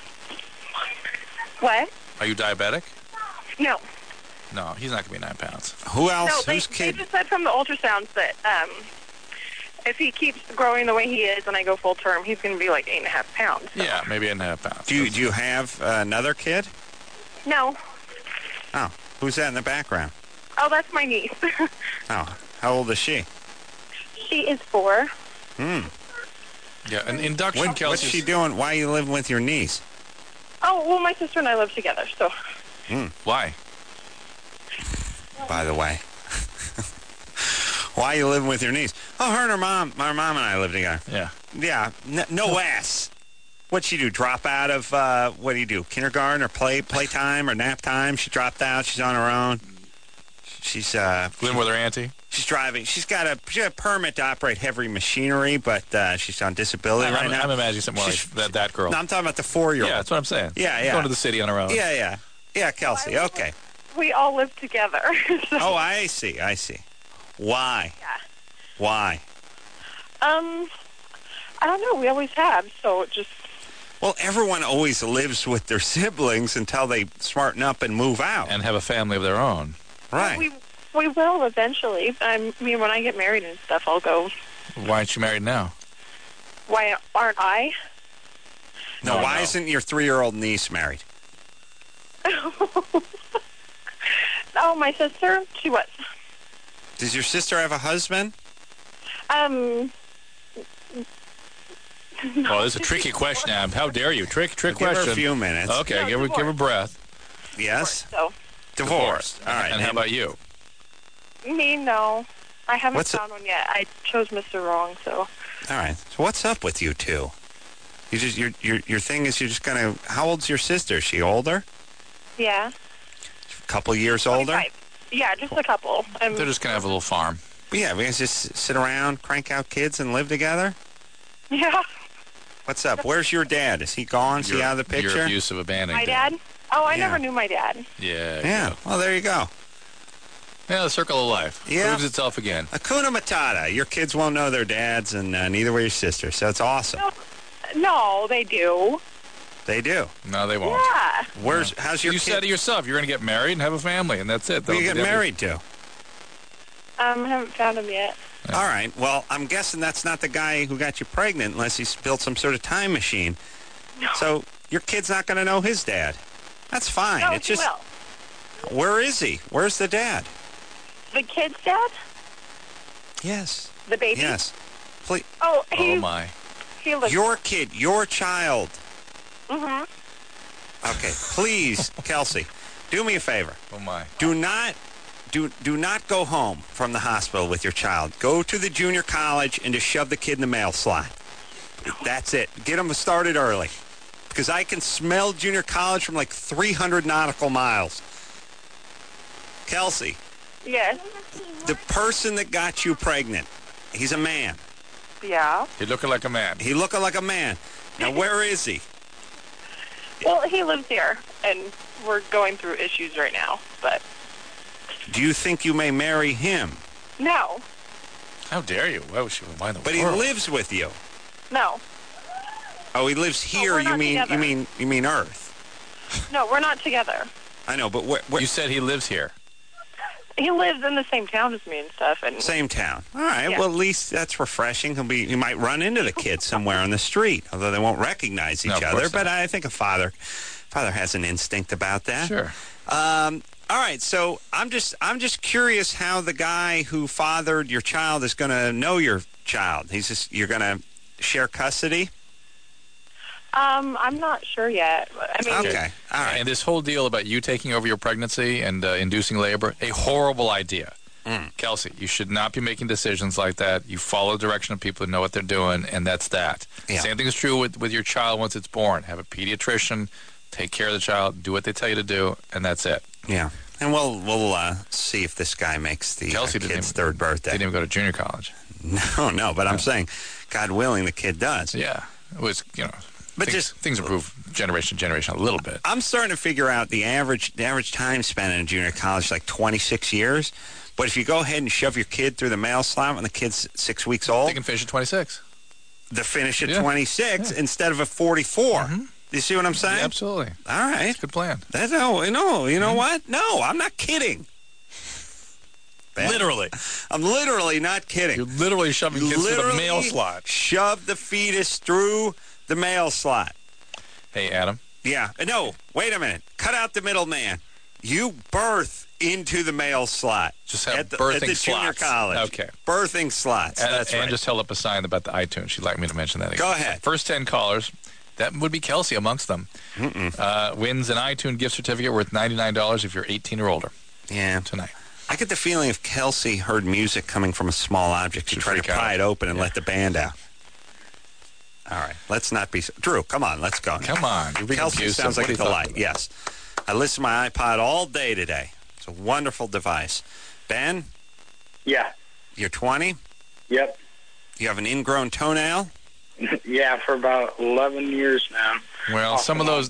What? Are you diabetic? No. No, he's not going to be nine pounds. Who else? No, they, Whose they kid? just said from the ultrasounds that um, if he keeps growing the way he is and I go full term, he's going to be like eight and a half pounds. Yeah, maybe eight and a half pounds. Do you, do you have uh, another kid? No. Oh, who's that in the background? Oh, that's my niece. Oh, how old is she? She is four. Hmm. Yeah, an induction, What, Kelsey. what's she doing? Why are you living with your niece? Oh, well, my sister and I live together, so. Hmm. Why? By the way. Why are you living with your niece? Oh, her and her mom. My mom and I live together. Yeah. Yeah, n- no ass. What'd she do? Drop out of, uh, what do you do? Kindergarten or play playtime or nap time? She dropped out. She's on her own. She's, uh... Living with her auntie? She's driving. She's got a, she got a permit to operate heavy machinery, but uh, she's on disability I'm, right I'm, now. I'm imagining something more She's- like that, that girl. No, I'm talking about the four-year-old. Yeah, that's what I'm saying. Yeah, She's yeah. Going to the city on her own. Yeah, yeah. Yeah, Kelsey, okay. We all live together. so. Oh, I see, I see. Why? Yeah. Why? Um, I don't know. We always have, so it just... Well, everyone always lives with their siblings until they smarten up and move out. And have a family of their own. Right. We we will eventually. I mean, when I get married and stuff, I'll go. Why aren't you married now? Why aren't I? No, No, why no. isn't your three-year-old niece married? Oh, my sister. She was. Does your sister have a husband? Um. Well, this is a tricky question, Ab. How dare you? Trick, trick Give her question. a few minutes. Okay, No, give her, give her breath. Yes? So, Divorced. All right. And how about you? me, no. I haven't What's it- found one yet. I chose Mister Wrong, so. All right. So what's up with you two? You just your your your thing is you're just gonna. How old's your sister? Is she older? Yeah. A couple years older? twenty-five. Yeah, just a couple. Um, They're just going to have a little farm. Yeah, we guys just sit around, crank out kids, and live together. yeah. What's up? Where's your dad? Is he gone? Is he Your- out of the Your picture? abusive abandoned. My dad? Oh, I Yeah. never knew my dad. Yeah. Yeah. Well, there you go. Yeah, the circle of life. Yeah. Proves itself again. Hakuna Matata. Your kids won't know their dads, and uh, neither will your sister. So it's awesome. No, no, they do. They do. No, they won't. Yeah. Where's how's your You kid? said it yourself. You're going to get married and have a family, and that's it. Who you They'll- get they'll be- married to? Um, I haven't found him yet. All right. Well, I'm guessing that's not the guy who got you pregnant unless he's built some sort of time machine. No. So your kid's not going to know his dad. That's fine. No, it's he just will. where is he? Where's the dad? The kid's dad? Yes. The baby? Yes. Please. Oh, he, Oh, my. he lives. Your kid, your child. Mm-hmm. Okay, please, Kelsey, do me a favor. Oh, my. Do not do do not go home from the hospital with your child. Go to the junior college and just shove the kid in the mail slot. That's it. Get them started early. Because I can smell junior college from like three hundred nautical miles. Kelsey, Yes. the person that got you pregnant, he's a man. Yeah. You're looking like a man. He looking like a man. Now, where is he? Well, he lives here, and we're going through issues right now, but Do you think you may marry him? no. How dare you? Why would she mind the But he world? lives with you. No. Oh, he lives here. we're you not mean together. you mean you mean Earth? No, we're not together. I know, but where, where, You said he lives here. He lives in the same town as me and stuff, and same town. All right. Yeah. Well, at least that's refreshing. He'll be. You might run into the kids somewhere on the street, although they won't recognize No, each of other. course But not. I think a father, father has an instinct about that. Sure. Um, all right. So I'm just I'm just curious how the guy who fathered your child is going to know your child. He's just you're going to share custody. um, I'm not sure yet. I mean, Okay. All right. And this whole deal about you taking over your pregnancy and uh, inducing labor, a horrible idea. Mm. Kelsey, you should not be making decisions like that. You follow the direction of people who know what they're doing, and that's that. Yeah. Same thing is true with, with your child once it's born. Have a pediatrician, take care of the child, do what they tell you to do, and that's it. Yeah. And we'll we'll uh, see if this guy makes the uh, Kelsey didn't kid's even- third birthday. Didn't even go to junior college. No, no. But I'm saying, God willing, the kid does. Yeah. It was, you know, But things, just- things improve generation to generation a little bit. I'm starting to figure out the average the average time spent in junior college is like twenty-six years. But if you go ahead and shove your kid through the mail slot when the kid's six weeks old, They can finish at twenty-six. they finish at Yeah. twenty-six instead of at forty-four. Mm-hmm. You see what I'm saying? Yeah, absolutely. All right. Good plan. That's no, no. You know what? No, I'm not kidding. Ben, Literally. I'm literally not kidding. You're literally shoving kids through the Literally mail slot. Shove the fetus through the mail slot. Hey, Adam. Yeah. No, wait a minute. Cut out the middleman. You birth into the mail slot. Just have at the, birthing at the junior slots. college. Okay. Birthing slots. And, That's and right. just held up a sign about the iTunes. She'd like me to mention that again. Go ahead. First ten callers, that would be Kelsey amongst them, uh, wins an iTunes gift certificate worth ninety-nine dollars if you're eighteen or older Yeah. tonight. I get the feeling if Kelsey heard music coming from a small object, she'd She'd try to freak out. pry it open and Yeah. let the band out. All right. Let's not be... So- Drew, come on. Let's go. Come on. You're being Kelsey abusive. sounds What like a are you talking delight. about? Yes. I listen to my iPod all day today. It's a wonderful device. Ben, Yeah. you're twenty. Yep. You have an ingrown toenail. Yeah, for about eleven years now. Well, Off some of and on. those, the,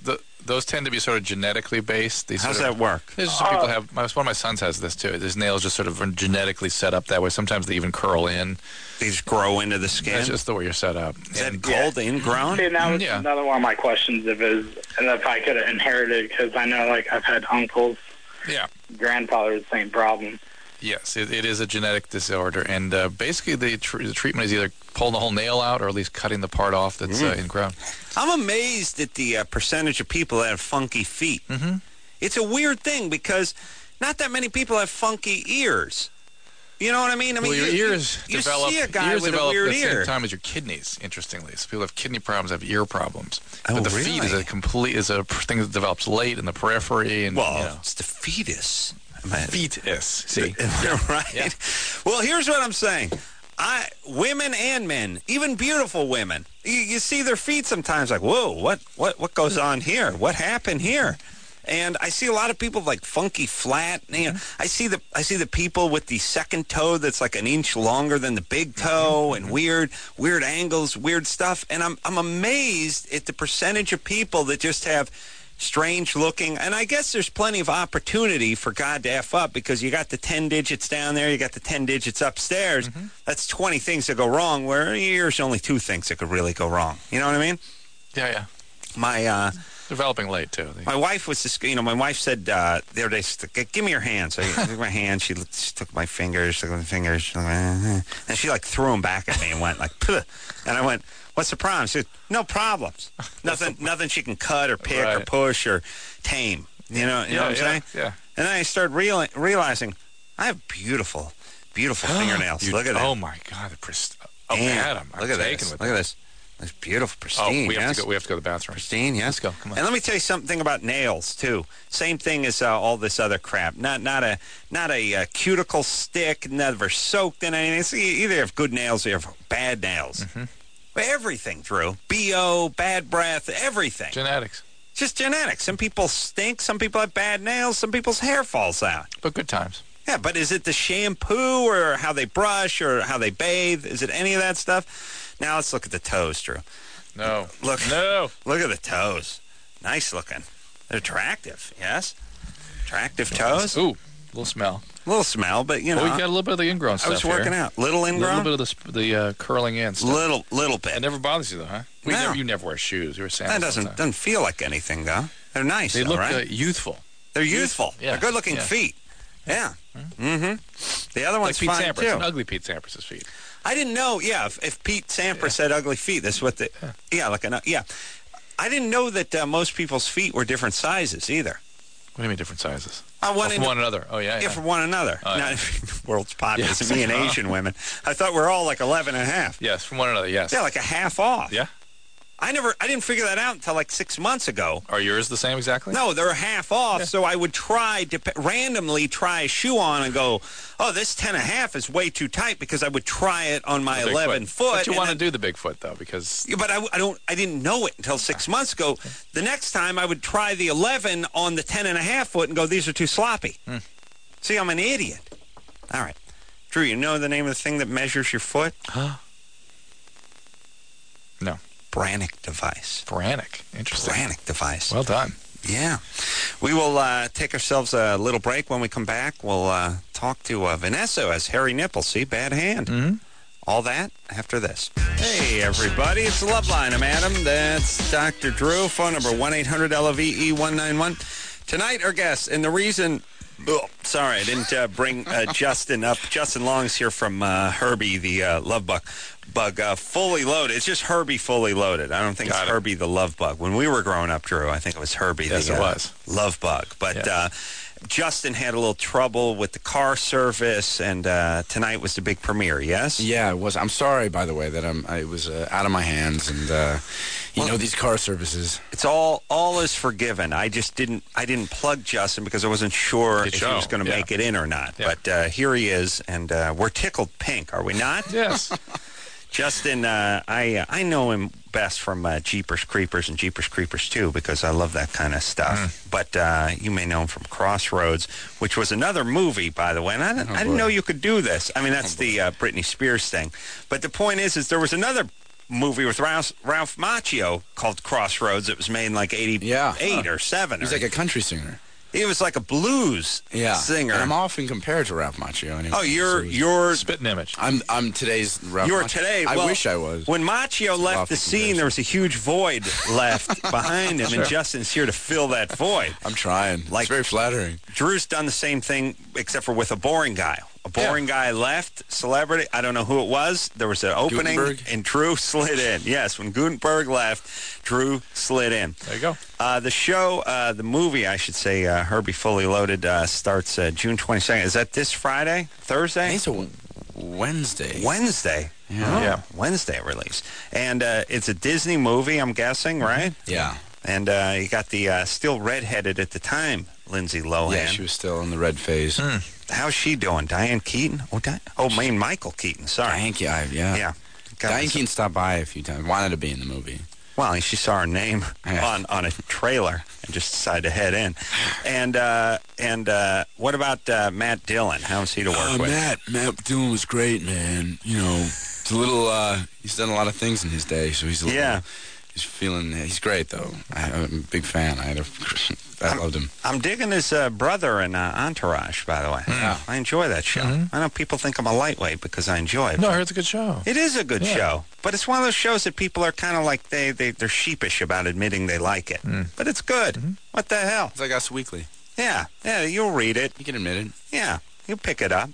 those tend to be sort of genetically based. These How's sort of, that work? There's some people have. My, one of my sons has this too. His nails just sort of genetically set up that way. Sometimes they even curl in. They just grow into the skin. That's just the way you're set up. Is that called ingrown? See, that was Yeah. another one of my questions. If it was, and if I could have inherited, because I know, like, I've had uncles, Yeah. grandfather with the same problem. Yes, it, it is a genetic disorder, and uh, basically the, tr- the treatment is either pulling the whole nail out or at least cutting the part off that's uh, ingrown. I'm amazed at the uh, percentage of people that have funky feet. Mm-hmm. It's a weird thing because not that many people have funky ears. You know what I mean? I mean, well, your you, ears you, you develop. see a guy ears with a develop weird at the ear. same time as your kidneys. Interestingly, so people who have kidney problems have ear problems. Oh, but the really? feet is a complete is a thing that develops late in the periphery. And Well, you know. it's the fetus. Fetus. See, right? Yeah. Well, here's what I'm saying. I women and men, even beautiful women, you, you see their feet sometimes like, whoa, what, what, what goes on here? What happened here? And I see a lot of people like funky flat. You know, I see the I see the people with the second toe that's like an inch longer than the big toe, and weird weird angles, weird stuff. And I'm I'm amazed at the percentage of people that just have strange looking. And I guess there's plenty of opportunity for God to F up because you got the ten digits down there, you got the ten digits upstairs. Mm-hmm. That's twenty things that go wrong, where there's only two things that could really go wrong. You know what I mean? Yeah, yeah. My uh developing late too. My wife was just, you know, my wife said uh, the other day, she said, give me your hand. So I took my hand, she, she took my fingers, took my fingers, she went, eh. And she like threw them back at me and went like, Puh. And I went, what's the problem? She said, no problems. Nothing nothing she can cut or pick right. or push or tame. You know, you yeah, know what I'm yeah, saying? Yeah. And then I started reali- realizing I have beautiful, beautiful fingernails. You, Look at that. Oh my God, the prist- Oh, Damn. Adam, I'm Look at taken this. with Look that. at this. It's beautiful, Oh, pristine. we have yes? to go. We have to go to the bathroom. Pristine, yes. Let's go. Come on. And let me tell you something about nails too. Same thing as uh, all this other crap. Not not a not a uh, cuticle stick. Never soaked in anything. So you either have good nails or you have bad nails. Mm-hmm. Everything, Drew. B O, bad breath, everything. Genetics. Just genetics. Some people stink. Some people have bad nails. Some people's hair falls out. But good times. Yeah, but is it the shampoo or how they brush or how they bathe? Is it any of that stuff? Now let's look at the toes, Drew. No. Look. No. Look at the toes. Nice looking. They're attractive, yes? Attractive toes. Ooh, little smell. A little smell, but you know. Oh, you got a little bit of the ingrown stuff I was working here. out. Little A ingrown? little bit of the, sp- the uh, curling in stuff. Little, little bit. It never bothers you, though, huh? We No. never, you never wear shoes. You wear sandals. That doesn't sometimes. doesn't feel like anything, though. They're nice, They though, look right? uh, youthful. They're youthful. Yeah. They're good-looking Yeah. feet. Yeah. Mm-hmm. The other Like one's Pete fine, Sampras. too. An ugly Pete Sampras' feet. I didn't know, yeah, if, if Pete Sampras had ugly feet, that's what the, yeah, yeah like an, yeah. I didn't know that uh, most people's feet were different sizes, either. What do you mean different sizes? Uh, one oh, from in, one another. Oh, yeah, Yeah, yeah. from one another. Oh, yeah. Not world's populace, Yes. me and Asian women. I thought we're all like eleven and a half. Yes, from one another, yes. Yeah, like a half off. Yeah. I never, I didn't figure that out until like six months ago. Are yours the same exactly? No, they're half off, Yeah. so I would try to randomly try a shoe on and go, oh, this ten and a half is way too tight because I would try it on my The big eleven foot. But you and want to then- do the big foot, though, because... Yeah, but I, I don't. I didn't know it until six months ago. The next time I would try the eleven on the ten and a half foot and go, these are too sloppy. Hmm. See, I'm an idiot. All right, Drew. You know the name of the thing that measures your foot? Huh? No. Brannick device. Brannick. Interesting. Brannick device. Well done. Yeah. We will uh, take ourselves a little break. When we come back, we'll uh, talk to uh, Vanessa as Harry Nipples. See, bad hand. Mm-hmm. All that after this. Hey, everybody. It's Loveline. I'm Adam. That's Doctor Drew. Phone number one eight hundred L O V E one nine one. Tonight, our guest, and the reason... Oh, sorry, I didn't uh, bring uh, Justin up. Justin Long's here from uh, Herbie, the uh, love bug. Bug uh, fully loaded. It's just Herbie fully loaded. I don't think Got it's it. Herbie the love bug. When we were growing up, Drew, I think it was Herbie Yes, the it uh, was. love bug. But Yes. uh, Justin had a little trouble with the car service, and uh, tonight was the big premiere, yes? Yeah, it was. I'm sorry, by the way, that I'm. I was uh, out of my hands, and uh, you Well- know these car services. It's all all is forgiven. I just didn't I didn't plug Justin because I wasn't sure Good if show. he was going to Yeah. make it in or not. Yeah. But uh, here he is, and uh, we're tickled pink, are we not? Yes. Justin, uh, I uh, I know him best from uh, Jeepers Creepers and Jeepers Creepers two because I love that kind of stuff. Mm. But uh, you may know him from Crossroads, which was another movie, by the way. And I didn't, Oh, I didn't boy. know you could do this. I mean, that's the uh, Britney Spears thing. But the point is, is there was another movie with Ralph, Ralph Macchio called Crossroads. It was made in like eighty-eight Yeah. or seven. He's or, like a country singer. he was like a blues Yeah. singer. And I'm often compared to Ralph Macchio. Anyway. Oh, you're So he's- you're Spitting image. I'm I'm today's Ralph you're Macchio. today. I well, wish I was. When Macchio left lofty the scene, there was a huge void left behind him, and Justin's here to fill that void. I'm trying. Like- it's very flattering. Drew's done the same thing, except for with a boring guy. A boring guy left, celebrity. I don't know who it was. There was an opening, Gutenberg? and Drew slid in. Yes, when Gutenberg left, Drew slid in. There you go. Uh, the show, uh, the movie, I should say, uh, Herbie Fully Loaded, uh, starts uh, June twenty-second. Is that this Friday? I Thursday? think it's a Wednesday. Wednesday. Yeah. Yeah, Wednesday release. And uh, it's a Disney movie, I'm guessing, right? Yeah. And uh, you got the uh, still redheaded at the time, Lindsay Lohan. Yeah, she was still in the red phase. How's she doing? Diane Keaton? Oh, Di- oh, I mean Michael Keaton. Sorry. Diane Keaton, yeah. Yeah. Got Diane myself- Keaton stopped by a few times. Wanted to be in the movie. Well, she saw her name Yeah. on, on a trailer and just decided to head in. And uh, and uh, what about uh, Matt Dillon? How's he to work Uh, with? Matt, Matt Dillon was great, man. You know, it's a little, uh, he's done a lot of things in his day, so he's a little, Yeah. he's feeling, he's great, though. I, I'm a big fan. I, had a, I loved him. I'm digging his uh, brother in uh, Entourage, by the way. Yeah. I enjoy that show. Mm-hmm. I know people think I'm a lightweight because I enjoy it. No, I heard it's a good show. It is a good Yeah. show, but it's one of those shows that people are kind of like they, they they're sheepish about admitting they like it. Mm. But it's good. Mm-hmm. What the hell? It's like Us Weekly. Yeah, yeah, you'll read it. You can admit it. Yeah, you'll pick it up.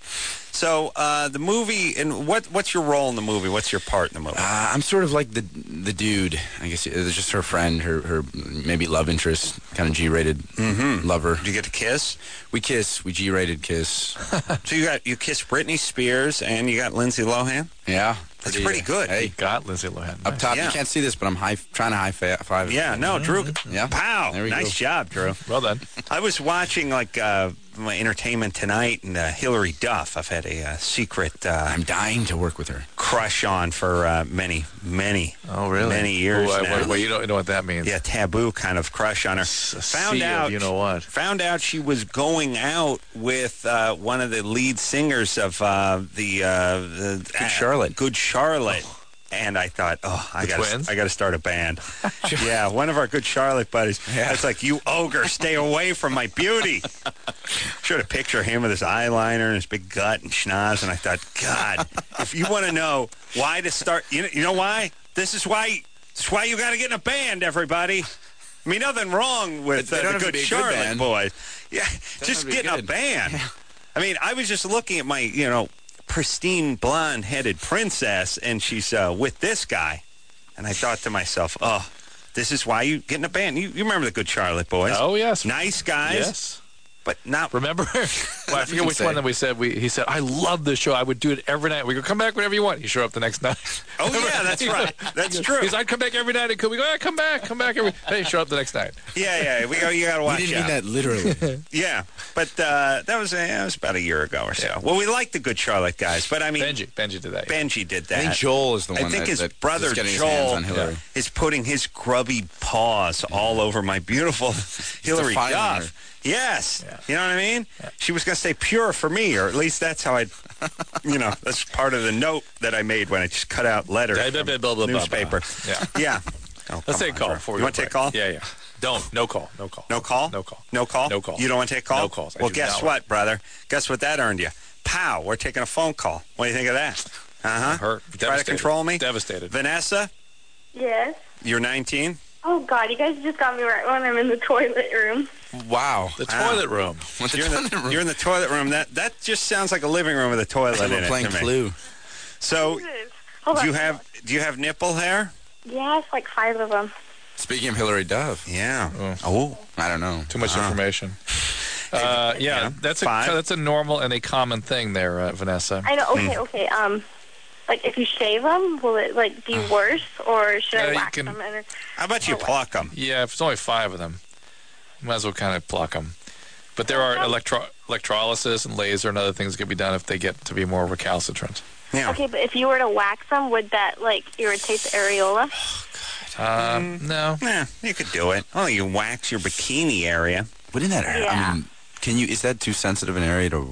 So uh, the movie, and what what's your role in the movie? What's your part in the movie? Uh, I'm sort of like the the dude. I guess it's just her friend, her her maybe love interest, kind of G-rated lover. Did you get to kiss? We kiss. We G-rated kiss. So you got you kissed Britney Spears and you got Lindsay Lohan. Yeah, That's pretty good. Hey, Got Lindsay Lohan. up Nice. top, Yeah. you can't see this, but I'm high, trying to high fa- five. Yeah, no, Drew. Yeah. Pow! There we Nice go. job, Drew. Well done. I was watching like uh, my Entertainment Tonight, and uh, Hillary Duff. I've had a uh, secret uh, I'm dying to work with her. crush on for uh, many, many, Oh, really? many years Oh, I- now. wait, wait, you don't you know what that means? Yeah, taboo kind of crush on her. A Found sea of out, you know what? Found out she was going out with uh, one of the lead singers of uh, the, uh, the Good Charlotte. Good Charlotte. And I thought, oh, I The got twins? I got to start a band. Yeah, one of our Good Charlotte buddies. Yeah. It's like, you ogre, stay away from my beauty. Should have picture him with his eyeliner and his big gut and schnoz. And I thought, God, if you want to know why to start, you know, you know why? This is why. This is why you got to get in a band, everybody. I mean, nothing wrong with They uh, don't the have to Good be a good Charlotte band. boys. Yeah, just have to be get in a good. band. I mean, I was just looking at my, you know, pristine blonde-headed princess, and she's uh, with this guy. And I thought to myself, oh, this is why you get in a band. You, you remember the Good Charlotte boys. Oh, yes. Nice guys, Yes. but not... Remember? Well, I forget can which say. one that we said. We He said, I love this show. I would do it every night. We go, come back whenever you want. You show up the next night. Oh, yeah, that's right. That's true. He's like, I'd come back every night. And we go, yeah, come back. Come back every Hey, show up the next night. Yeah, yeah, we go, you got to We watch didn't out. mean that literally. Yeah, but uh, that was uh, that was about a year ago or so. Well, we like the Good Charlotte guys, but I mean... Benji. Benji did that. Benji did that. I think Joel is the one I think that, his that brother is getting his hands Joel on Hillary. is putting his grubby paws all over my beautiful Hillary defining Duff. her. Yes. Yeah. You know what I mean? She was going to stay pure for me, or at least that's how I, you know, that's part of the note that I made when I just cut out letters Blah, blah, from blah, blah, blah, newspaper. blah. Yeah. Yeah. Oh, Let's come take a on, call Drew. before we You go want to take a break. call? Yeah, yeah. Don't. No call. No call. No call? No call. No call? No call. You don't want to take a call? No calls. I Well, do guess not. what, brother? Guess what that earned you? Pow, we're taking a phone call. What do you think of that? Uh-huh. Hurt. Try to Devastated. control me? Devastated. Vanessa, Yes. you're nineteen? Oh, God, you guys just got me right when I'm in the toilet room. Wow. The Wow. toilet room. Went to You're in, toilet the, room. you're in the toilet room. That that just sounds like a living room with a toilet It's like in we're it playing to me. Clue. So, Hold do you on. have do you have nipple hair? Yes, like five of them. Speaking of Hillary Duff, Yeah. Oh. Oh. I don't know. Too much Ah. information. Uh, yeah, Yeah. that's a Five. that's a normal and a common thing there, uh, Vanessa. I know. Okay, Hmm. okay. Um, like if you shave them, will it like be worse, or should Uh, I you wax can- them? And How about you Oh, pluck them? Yeah, if it's only five of them, might as well kind of pluck them. But there are electro electrolysis and laser and other things that can be done if they get to be more recalcitrant. Yeah. okay, but if you were to wax them, would that like irritate the areola? Uh, Mm. No. Yeah, you could do it. Oh, you wax your bikini area. Wouldn't that hurt? Yeah. I mean, can you? Is that too sensitive an area to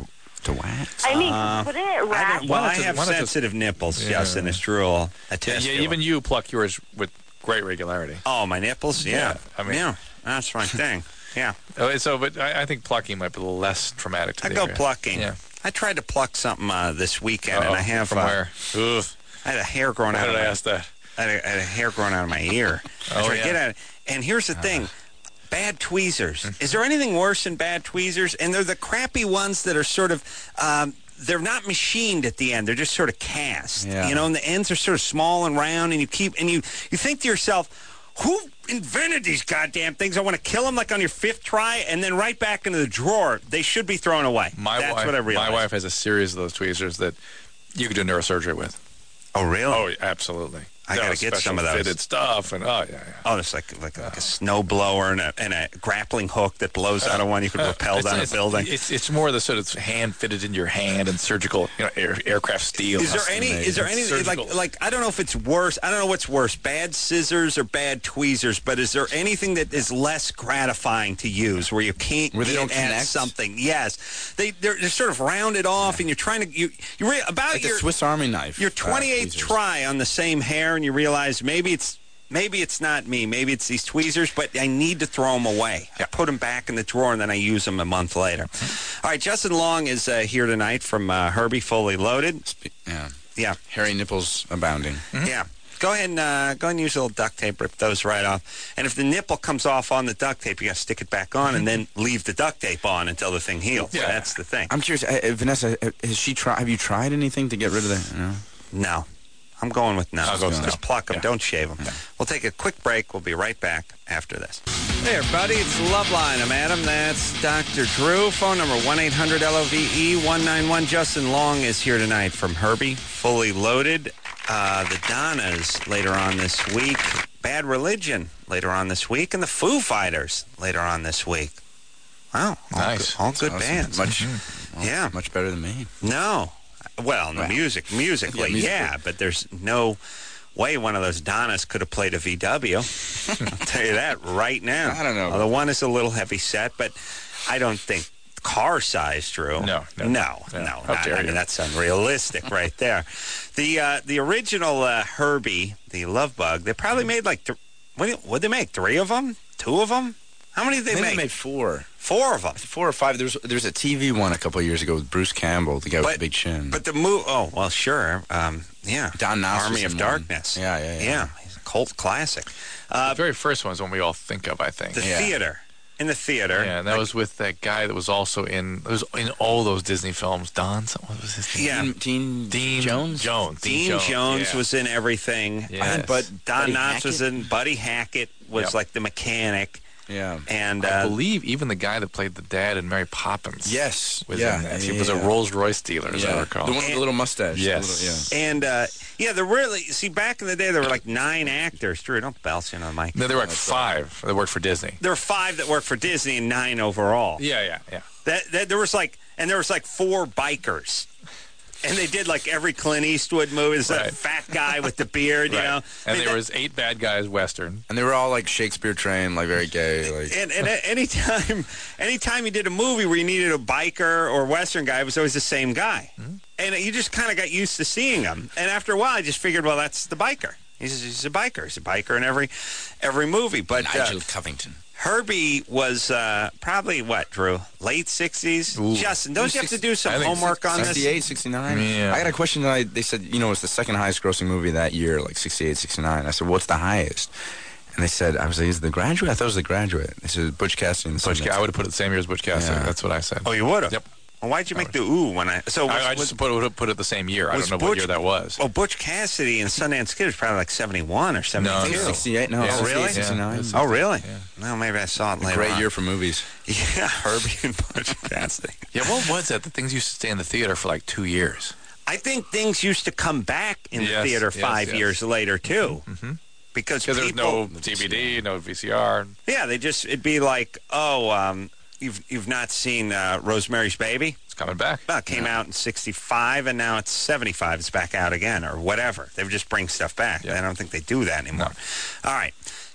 to wax? I mean, Uh, wouldn't it I rash? don't- well, Why I not have just- why not just- sensitive nipples, Yeah. Justin. It's true. I'll Yeah, attest yeah, to even it. you pluck yours with great regularity. Oh, my nipples? Yeah. Yeah, I mean- yeah, that's my thing. Yeah. Uh, So, but I, I think plucking might be a little less traumatic. To I the go area. plucking. Yeah. I tried to pluck something uh, this weekend, and Uh-oh. I have From uh, where? Ugh. I had a hair growing Why out. did of I my, ask that? I had, a, I had a hair growing out of my ear. I Oh, tried to yeah. get at it. And here's the thing. Bad tweezers. Mm-hmm. Is there anything worse than bad tweezers? And they're the crappy ones that are sort of, um, they're not machined at the end. They're just sort of cast. Yeah. You know, and the ends are sort of small and round, and you keep, and you, you think to yourself, who invented these goddamn things? I want to kill them like on your fifth try, and then right back into the drawer. They should be thrown away. My That's wife, what I realized. My wife has a series of those tweezers that you could do neurosurgery with. Oh, really? Oh, absolutely. I There gotta are get special some of those. fitted stuff, and oh yeah, yeah. Oh, it's like like, like a snow blower and a, and a grappling hook that blows out of one. You could rappel It's- down a it's- building. It's it's more the sort of hand fitted into your hand and surgical, you know, air, aircraft steel. Is there any? Is there any? Surgical. Like like I don't know if it's worse. I don't know what's worse, bad scissors or bad tweezers. But is there anything that is less gratifying to use, where you can't Where they get don't at connect? something? Yes, they they're, they're sort of rounded off, and you're trying to you you re, about Like your a Swiss Army knife. your uh, twenty-eighth tweezers. try on the same hair, and you realize maybe it's maybe it's not me, maybe it's these tweezers, but I need to throw them away. I put them back in the drawer, and then I use them a month later. All right, Justin Long is uh, here tonight from uh, Herbie Fully Loaded. Yeah. Yeah, Hairy nipples abounding. yeah. Go ahead and uh, go ahead and use a little duct tape, rip those right off. And if the nipple comes off on the duct tape, you got to stick it back on, and then leave the duct tape on until the thing heals. Yeah. That's the thing. I'm curious, uh, uh, Vanessa, uh, has she tried? Have you tried anything to get rid of that? You know? No. I'm going with no. I'll go with Just no. pluck them. Yeah. Don't shave them. We'll take a quick break. We'll be right back after this. Hey, everybody. It's Loveline. I'm Adam. That's Doctor Drew. Phone number one eight hundred L O V E one nine one. Justin Long is here tonight from Herbie, Fully Loaded. Uh, the Donnas later on this week. Bad Religion later on this week. And the Foo Fighters later on this week. Wow. All Nice. Good, all good Awesome. bands. Much, well, Yeah. much better than me. No. Well, no Well, music, musically, yeah, musically. yeah, but there's no way one of those Donnas could have played a V W. I'll tell you that right now. I don't know. Well, the one is a little heavy set, but I don't think car size, Drew. No, no, no, no. no. How not- dare I mean, you. that's unrealistic right there. The uh, the original uh, Herbie, the Love Bug, they probably made like th- what did what they make? Three of them? Two of them? How many did they I think make? they made four. Four of them. Four or five. There was, there was a T V one a couple of years ago with Bruce Campbell, the guy with the big chin. But the move, oh, well, sure. Um, yeah. Don Knotts Army was of in Darkness. one. Yeah, yeah, yeah. Yeah. He's a cult classic. Uh, the very first one is one we all think of, I think. the Yeah. theater. In the theater. Yeah, and that Like, was with that guy that was also in it was in all those Disney films. Don, something- what was his name? Yeah. Teen, Teen Dean Jones? Jones. Dean Jones, yeah. was in everything. Yes. Uh, but Don Buddy Knotts was Hackett? in. Buddy Hackett was Yep. like the mechanic. Yeah. And I uh, believe even the guy that played the dad in Mary Poppins. Yes. was yeah. in that. He yeah, was a yeah. Rolls Royce dealer, as I Yeah. recall. The one with the little mustache. Yes. The little- yeah. and uh, yeah, there really see back in the day there were like nine actors. Drew, don't belch into the mic. No, there were like five that worked for Disney. There were five that worked for Disney and nine overall. Yeah, yeah, yeah. That, that there was like, and there was like four bikers, and they did like every Clint Eastwood movie. There's that Right. fat guy with the beard, you Right. know. I And mean, there that- was eight bad guys Western. And they were all like Shakespeare trained, like very gay. Like and, and anytime, anytime you did a movie where you needed a biker or Western guy, it was always the same guy, Mm-hmm. and you just kind of got used to seeing him. And after a while, I just figured, well, that's the biker. He's, he's a biker. He's a biker in every every movie. But Nigel uh, Covington. Herbie was uh, probably what, Drew? Late sixties. Ooh. Justin, don't you have to do some I think homework on this? sixty-eight, sixty-nine. Yeah. I got a question that I, they said, you know, it's the second highest grossing movie that year, like sixty-eight, sixty-nine. I said, what's the highest? And they said, I was like, is it The Graduate? I thought it was The Graduate. They said, Butch Cassidy and the Butch, Sundance I would have put it the same year as Butch Cassidy. Yeah. That's what I said. Oh, you would have. Yep. Well, why'd you make the ooh when I? So was, I, I was- just put it, put it the same year. I was don't know what Butch- year that was. Oh, Butch Cassidy and Sundance Kid was probably like seventy-one or I seventy-two. think sixty-eight. No, Yeah, Oh, really? sixty-nine. Yeah. Oh, really? Yeah. No, maybe I saw it later Great on. year for movies. Yeah, Herbie and Butch Cassidy. Yeah, what was that? The things used to stay in the theater for like two years. I think things used to come back in the Yes, theater yes, five yes. years later too, Mm-hmm. because Because there was people. no D V D, no V C R. Yeah, they just it'd be like, oh, um, you've you've not seen uh, Rosemary's Baby? It's coming back. Well, it came out in sixty-five, and now it's seventy-five. It's back out again, or whatever. They would just bring stuff back. Yeah. I don't think they do that anymore. All right.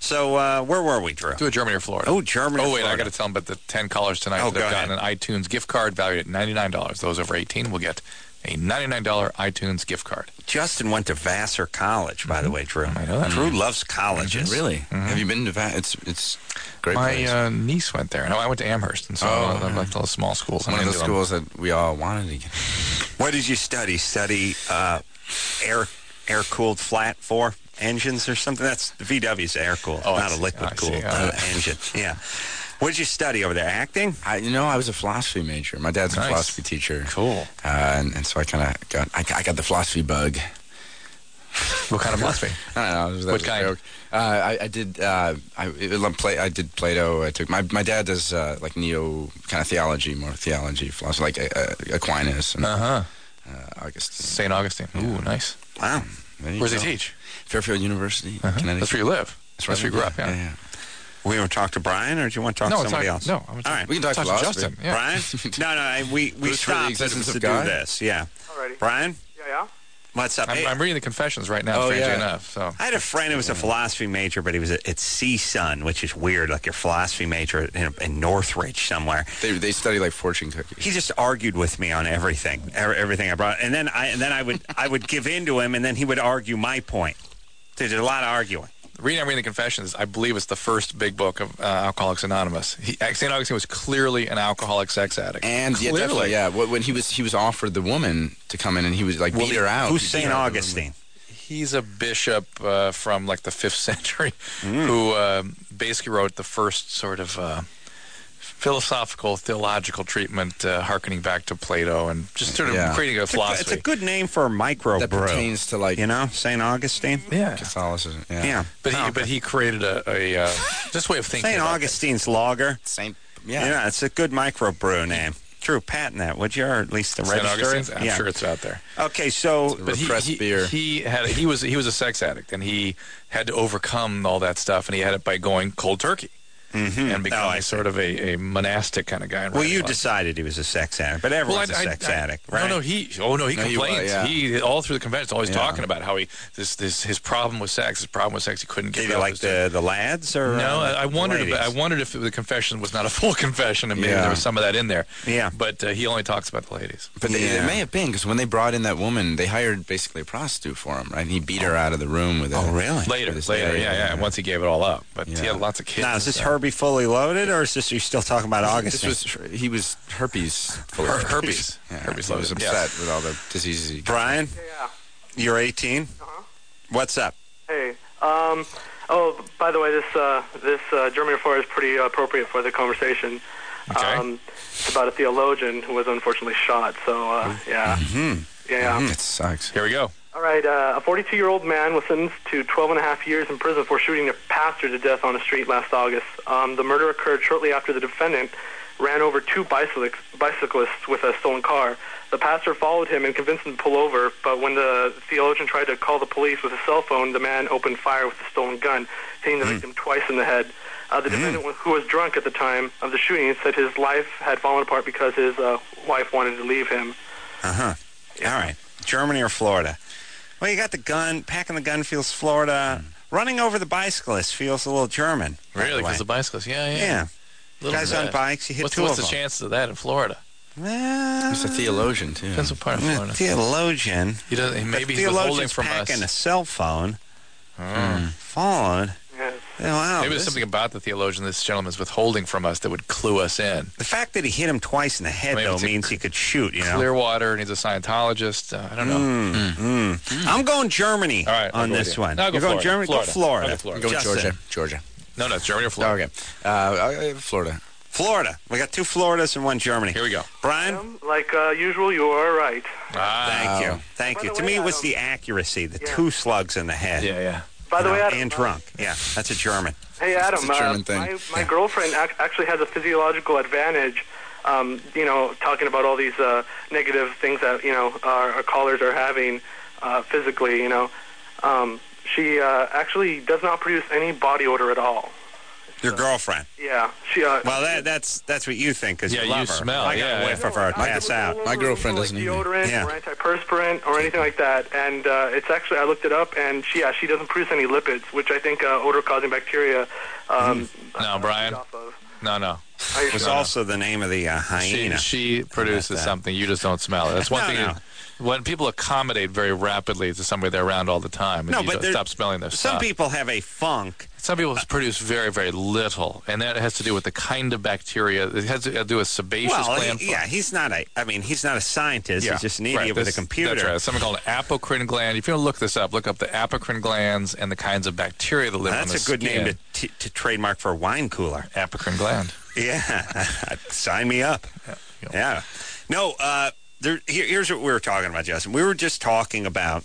So uh, where were we, Drew? Do it Germany or Florida. Oh, Germany. Oh, wait, or I got to tell them about the ten callers tonight Oh, that have go gotten ahead. an iTunes gift card valued at ninety-nine dollars. Those over eighteen will get a ninety-nine dollars iTunes gift card. Justin went to Vassar College, by mm-hmm. the way, Drew. I know that. Drew loves colleges. Mm-hmm. Really? Mm-hmm. Have you been to Vassar? It's it's great. My place. uh, niece went there. No, I went to Amherst, and so Oh. uh, I like those small schools. One I'm of the into them. schools that we all wanted to get. What did you study? Study uh, air air cooled flat four engines or something? That's the V W's air cooled, Oh, I not a see. liquid I cooled see. uh, Uh, engine. Yeah. What did you study over there? Acting? I, you know, I was a philosophy major. My dad's a Nice. philosophy teacher. Cool. Uh, and, and so I kind of got, I, I got the philosophy bug. What kind of philosophy? I don't know. It was, that What was a kind? joke. Uh, I, I did. Uh, I, it, play, I did Plato. I took my my dad does uh, like neo kind of theology, more theology, philosophy, like uh, Aquinas and Uh-huh. uh, Augustine. Saint Augustine. Ooh, nice. Wow. There you Where's he go. teach? Fairfield University, Uh-huh. Connecticut. That's where you live. That's, That's where you grew up, yeah. yeah, yeah. We want to talk to Brian, or do you want to talk No, to it's somebody not- else? no, I want to All talk- right. We can talk Talk to to philosophy. Justin. Yeah. Brian? No, no, I, we, we Who's for the stopped existence to of do God? this. Yeah. Alrighty. Brian? Yeah, yeah. What's up? I'm, Hey, I'm reading the confessions right now, Oh, strangely yeah. enough. So I had a friend who was a philosophy major, but he was a, at C S U N, which is weird, like your philosophy major in, in Northridge somewhere. They they study like fortune cookies. He just argued with me on everything, er- everything I brought, and then I and then I would I would give in to him, and then he would argue my point. There's a lot of arguing. reading I'm reading the confessions, I believe it's the first big book of uh, Alcoholics Anonymous. He, Saint Augustine was clearly an alcoholic sex addict. And yeah, clearly. definitely, yeah. Wh- When he was he was offered the woman to come in, and he was like Well, beat her out. Who's He beat Saint her out of the Augustine? He's a bishop uh, from like the fifth century Mm. who uh, basically wrote the first sort of uh, philosophical, theological treatment, uh, harkening back to Plato and just sort of Yeah. creating a It's a, philosophy. it's a good name for a micro that brew. pertains to like You know, Saint Augustine. yeah. Catholicism. Yeah. Yeah, But he, Oh, but he created a, a uh, just way of thinking. Saint about Augustine's lager. Saint. Yeah. Yeah. it's a good micro brew name. True, patent that, would you, or at least the things. Saint register? Augustine's. I'm yeah. sure it's out there. Okay, so But he, Repressed he, beer. he had he was he was a sex addict, and he had to overcome all that stuff, and he had it by going cold turkey Mhm. and becoming Oh, I see. sort of a, a monastic kind of guy. and well, writing you a lot. decided he was a sex addict, but everyone's Well, I- a I- sex I- addict, right? No, no, he. Oh no, he No, he complains. was, yeah. He all through the convention, always Yeah. talking about how he this this his problem with sex. His problem with sex. He couldn't get. Did you off like his- the, the lads or No, uh, I, I wondered. ladies? If, I wondered if the confession was not a full confession, and maybe Yeah. there was some of that in there. Yeah. But uh, he only talks about the ladies. But they, Yeah. it may have been because when they brought in that woman, they hired basically a prostitute for him, right? And he beat her out of the room with. Oh, a, really? Later, with his later, dairy, yeah, yeah. Once he gave it all up, but he Yeah. had lots of kids. Now, and is this stuff. Herbie fully loaded, or is this you still talking about This Augustine? was he was herpes. Full Her- of herpes. Yeah, Herpes he was loaded, upset yes. with all the diseases he got. Brian, Yeah. you're eighteen. Uh-huh. What's up? Hey. Um. Oh, by the way, this uh, this uh, Germany four is pretty uh, appropriate for the conversation. Okay. Um, it's about a theologian who was unfortunately shot. So uh, yeah. Mm-hmm. Yeah. Mm, it sucks. Here we go. All right, uh, a forty-two-year-old man was sentenced to twelve and a half years in prison for shooting a pastor to death on a street last August. Um, the murder occurred shortly after the defendant ran over two bicyclists, bicyclists with a stolen car. The pastor followed him and convinced him to pull over, but when the theologian tried to call the police with his cell phone, the man opened fire with a stolen gun, hitting the victim twice in the head. Uh, the defendant, who was drunk at the time of the shooting, said his life had fallen apart because his uh, wife wanted to leave him. Uh-huh. All right. Germany or Florida? Well, you got the gun. Packing the gun feels Florida. Running over the bicyclist feels a little German. by the Really, way. because the bicyclists. Yeah, yeah. Yeah. Little Guys bit. on bikes, you hit what's, two what's of the them. chances of that in Florida? Well, He's a theologian too. Depends what part of a Florida. theologian. He doesn't. But Maybe he was holding theologian's from us. packing a cell phone. Oh. Followed. Yes. Wow, Maybe there's this- something about the theologian this gentleman's withholding from us that would clue us in. The fact that he hit him twice in the head, Maybe though, it's a means he could shoot, you know? Clearwater, and he's a Scientologist. Uh, I don't know. Mm, mm. I'm going Germany All right, I'll on go with this you. one. No, I'll go You're going Florida. Germany? Florida. Go Florida. I'll go Florida. Go with Justin. Georgia. Georgia. No, no, it's Germany or Florida. Okay. Uh, uh, Florida. Florida. We got two Floridas and one Germany. Here we go. Brian? Um, like uh, usual, you are right. Ah, Thank Wow. you. Thank By you. the To way, me, it was Adam- the accuracy, the Yeah. two slugs in the head. yeah, yeah. By You the know, way, Adam, and uh, drunk. Yeah, that's a German. Hey, Adam, a German uh, thing. my, my Yeah. girlfriend ac- actually has a physiological advantage, um, you know, talking about all these uh, negative things that, you know, our, our callers are having uh, physically, you know. Um, she uh, actually does not produce any body odor at all. Your girlfriend. Yeah, she. Uh, well, that, that's that's what you think because yeah, you love you her. smell. I yeah, gotta yeah. wait for her to pass out. My girlfriend doesn't like either. deodorant Yeah. or antiperspirant or anything like that, and uh, it's actually I looked it up, and she yeah she doesn't produce any lipids, which I think uh, odor-causing bacteria. Um, mm. No, Brian. No, no. It was no, also no. the name of the uh, hyena. She, she produces something. You just don't smell it. That's one no, thing. No. When people accommodate very rapidly to somebody they're around all the time, no, you but stop smelling their some stuff. people have a funk. Some people produce very, very little, and that has to do with the kind of bacteria. It has to do with sebaceous well, gland. He, yeah, he's not a. I mean, he's not a scientist. Yeah, he's just an idiot right. with this, a computer. That's right. Something called an apocrine gland. If you want to look this up, look up the apocrine glands and the kinds of bacteria that live That's on the a good skin. name to, t- to trademark for a wine cooler. Apocrine gland. Yeah, sign me up. Yeah. yeah. No. Uh, There, here, here's what we were talking about, Justin. We were just talking about,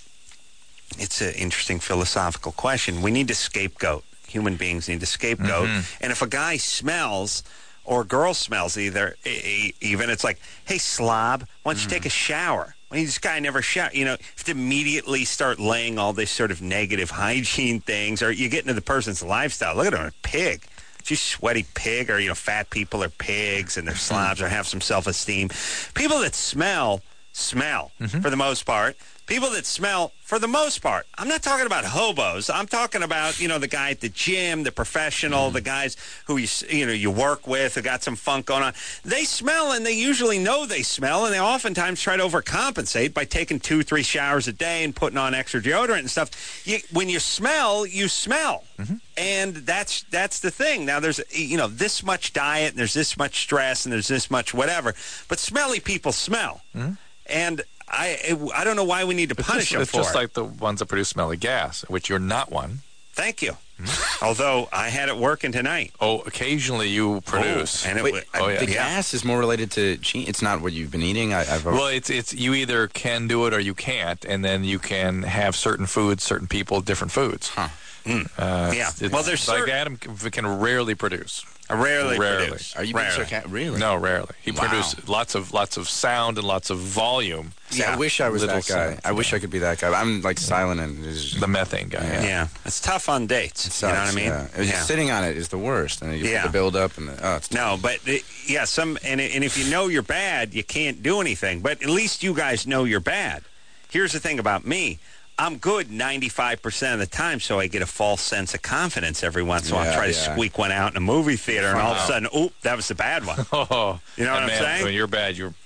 it's an interesting philosophical question. We need to scapegoat. Human beings need to scapegoat. Mm-hmm. And if a guy smells, or a girl smells either, e- even, it's like, hey, slob, why don't you Mm. take a shower? I mean, this guy never showered. You know, you have to immediately start laying all this sort of negative hygiene things, or you get into the person's lifestyle. Look at him, a pig. You sweaty pig, or, you know, fat people are pigs and they're slobs or have some self-esteem. People that smell, smell mm-hmm. for the most part. People that smell, for the most part. I'm not talking about hobos. I'm talking about, you know, the guy at the gym, the professional, mm. the guys who you, you know, you work with, who got some funk going on. They smell, and they usually know they smell, and they oftentimes try to overcompensate by taking two, three showers a day and putting on extra deodorant and stuff. You, when you smell, you smell. Mm-hmm. And that's that's the thing. Now, there's, you know, this much diet, and there's this much stress, and there's this much whatever. But smelly people smell. Mm-hmm. And I I don't know why we need to it's punish just, them it's for just it. like the ones that produce smelly gas, which you're not one. Thank you. Mm-hmm. Although I had it working tonight. Oh, occasionally you produce. Oh, and it Wait, w- oh, yeah. The yeah. gas is more related to cheat. It's not what you've been eating. I, I've Well, it's it's you either can do it or you can't, and then you can have certain foods, certain people, different foods. Huh. Mm. Uh, yeah. It's, well, there's like certain, Adam can, can rarely produce. rarely, rarely. produce. Are you being rarely. sarcastic? Really? No, rarely. He Wow. produces lots of lots of sound and lots of volume. See, Yeah. I wish I was Little that guy. sounds, I wish yeah. I could be that guy. I'm like silent and it's just, The methane guy. Yeah. Yeah. It's tough on dates. it you know sucks, what I mean? Yeah. It was Yeah. just sitting on it is the worst. And you Yeah. put the build up and the, oh, it's No, but it, yeah, some and and if you know you're bad, you can't do anything. But at least you guys know you're bad. Here's the thing about me. I'm good ninety-five percent of the time, so I get a false sense of confidence every once in a while. I Yeah, try to yeah. squeak one out in a movie theater, and all of a Wow. sudden, oop, that was the bad one. Oh, You know what and I'm man, saying? When you're bad, you're.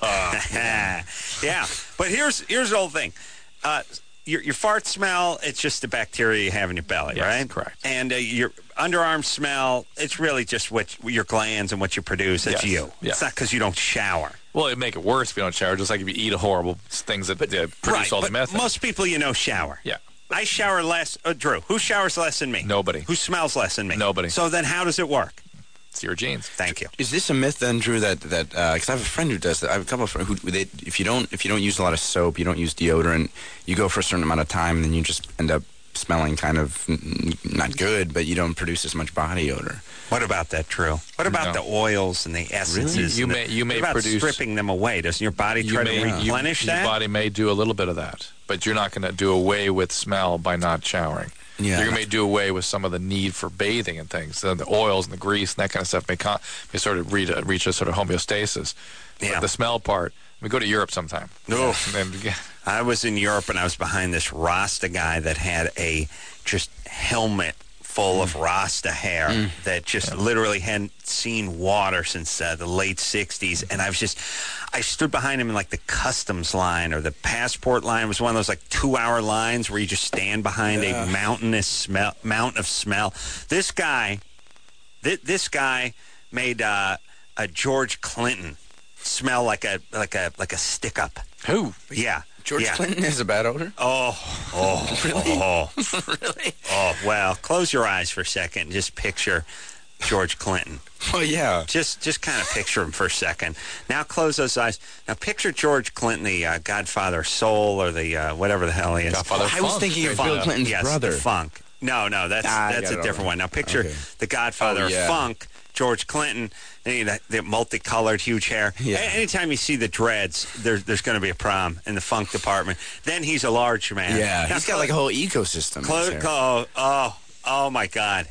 Yeah, but here's here's the whole thing. Uh, your your fart smell, it's just the bacteria you have in your belly, Yes, right? correct. And uh, your underarm smell, it's really just what your glands and what you produce. It's Yes, you. yes. It's not because you don't shower. Well, it'd make it worse if you don't shower. Just like if you eat horrible things that uh, produce right, all the but methane. most people you know shower. Yeah. I shower less. Uh, Drew, who showers less than me? Nobody. Who smells less than me? Nobody. So then how does it work? It's your genes. Thank you. Is this a myth then, Drew? That that because I have a friend who does that. I have a couple of friends who they, if you don't if you don't use a lot of soap, you don't use deodorant, you go for a certain amount of time, and then you just end up smelling kind of n- not good, but you don't produce as much body odor. What about that, Drew? What about No. the oils and the essences? You and may- the, you may what about produce- stripping them away. Doesn't your body You try may, to you- replenish your that? body may do a little bit of that, but you're not going to do away with smell by not showering. Yeah. You may do away with some of the need for bathing and things. The, the oils and the grease and that kind of stuff may, con- may sort of reach a, reach a sort of homeostasis. Yeah. But the smell part, we go to Europe sometime. No. And, and, I was in Europe and I was behind this Rasta guy that had a just helmet full of Rasta hair Mm. that just literally hadn't seen water since uh, the late sixties. And I was just, I stood behind him in like the customs line or the passport line. It was one of those like two-hour lines where you just stand behind Yeah. a mountainous smell, mountain of smell. This guy, th- this guy made uh, a George Clinton smell like a like a like a stick-up. Who? Yeah. George yeah. Clinton has a bad odor? Oh, oh, Really? oh, Really? oh. Well, close your eyes for a second and just picture George Clinton. Oh, yeah. Just just kind of picture him for a second. Now close those eyes. Now picture George Clinton, the uh, Godfather of Soul or the uh, whatever the hell he is. Godfather of I was Funk. thinking of Funk. Bill Clinton's yes, brother. the Funk. No, no, that's Ah, I that's got a it different all one. Now picture Okay. the Godfather Oh, yeah. of Funk, George Clinton, the, the multicolored, huge hair. Yeah. A- Anytime you see the dreads, there's there's going to be a problem in the Funk department. Then he's a large man. Yeah, Now, he's got like a whole ecosystem. in his Clo- hair. oh, oh, oh my God.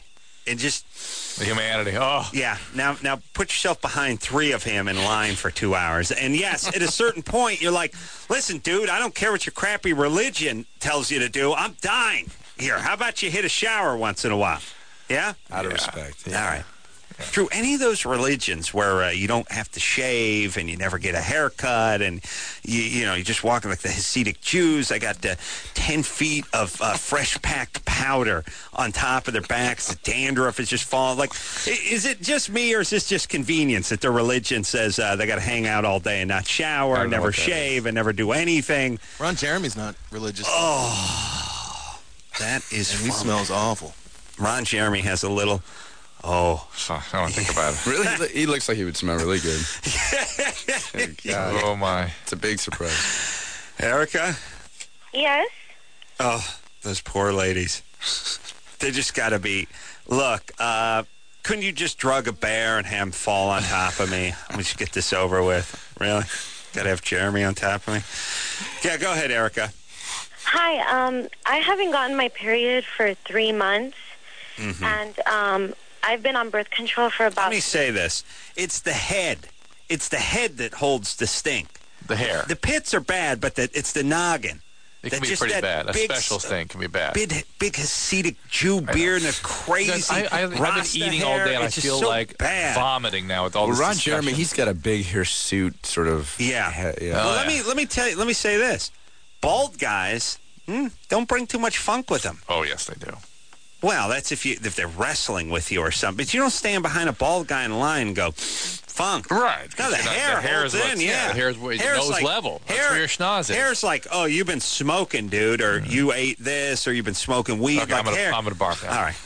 and just the humanity. Oh, yeah. Now, now put yourself behind three of him in line for two hours. And yes, at a certain point, you're like, listen, dude, I don't care what your crappy religion tells you to do. I'm dying here. How about you hit a shower once in a while? Yeah? Out of Yeah. respect. All right. Drew, any of those religions where uh, you don't have to shave and you never get a haircut and you you know you're just walking like the Hasidic Jews, I got uh, ten feet of uh, fresh packed powder on top of their backs, the dandruff is just falling. Like, i- is it just me or is this just convenience that their religion says uh, they got to hang out all day and not I shower, don't know never what that shave, and never do anything? Ron Jeremy's not religious. Oh, that is and he fun. smells awful. Ron Jeremy has a little. Oh, I don't want to think about it. Really? He looks like he would smell really good. Oh, God. Oh my! It's a big surprise. Erica? Yes. Oh, those poor ladies. They just got to be. Look, uh, couldn't you just drug a bear and have him fall on top of me? Let me just get this over with. Really? Got to have Jeremy on top of me? Yeah, go ahead, Erica. Hi. Um, I haven't gotten my period for three months, Mm-hmm. and um, I've been on birth control for about. Let me say this. It's the head. It's the head that holds the stink. The hair. The pits are bad, but the, it's the noggin. It That can be just pretty that bad. A big special s- thing can be bad. Big, big Hasidic Jew beard and a crazy Because I, I, I've been Rasta eating hair. all day and I It's just feel so like bad. vomiting now with all Well, this Ron discussion. Jeremy, he's got a big hirsute sort of. Yeah. he- yeah. Well, Oh, let yeah. me let me tell you. Let me say this: bald guys hmm, don't bring too much funk with them. Oh yes, they do. Well, that's if you if they're wrestling with you or something. But you don't stand behind a bald guy in line and go funk. Right. No, the You know, hair, the hair holds is in. what's- Yeah, yeah, the hair is where your Hair's nose like, level. That's Hair, where your schnoz is. Hair's like, oh, you've been smoking, dude, or you ate this, or you've been smoking weed. Okay, like I'm gonna, hair. I'm gonna bark now. All right.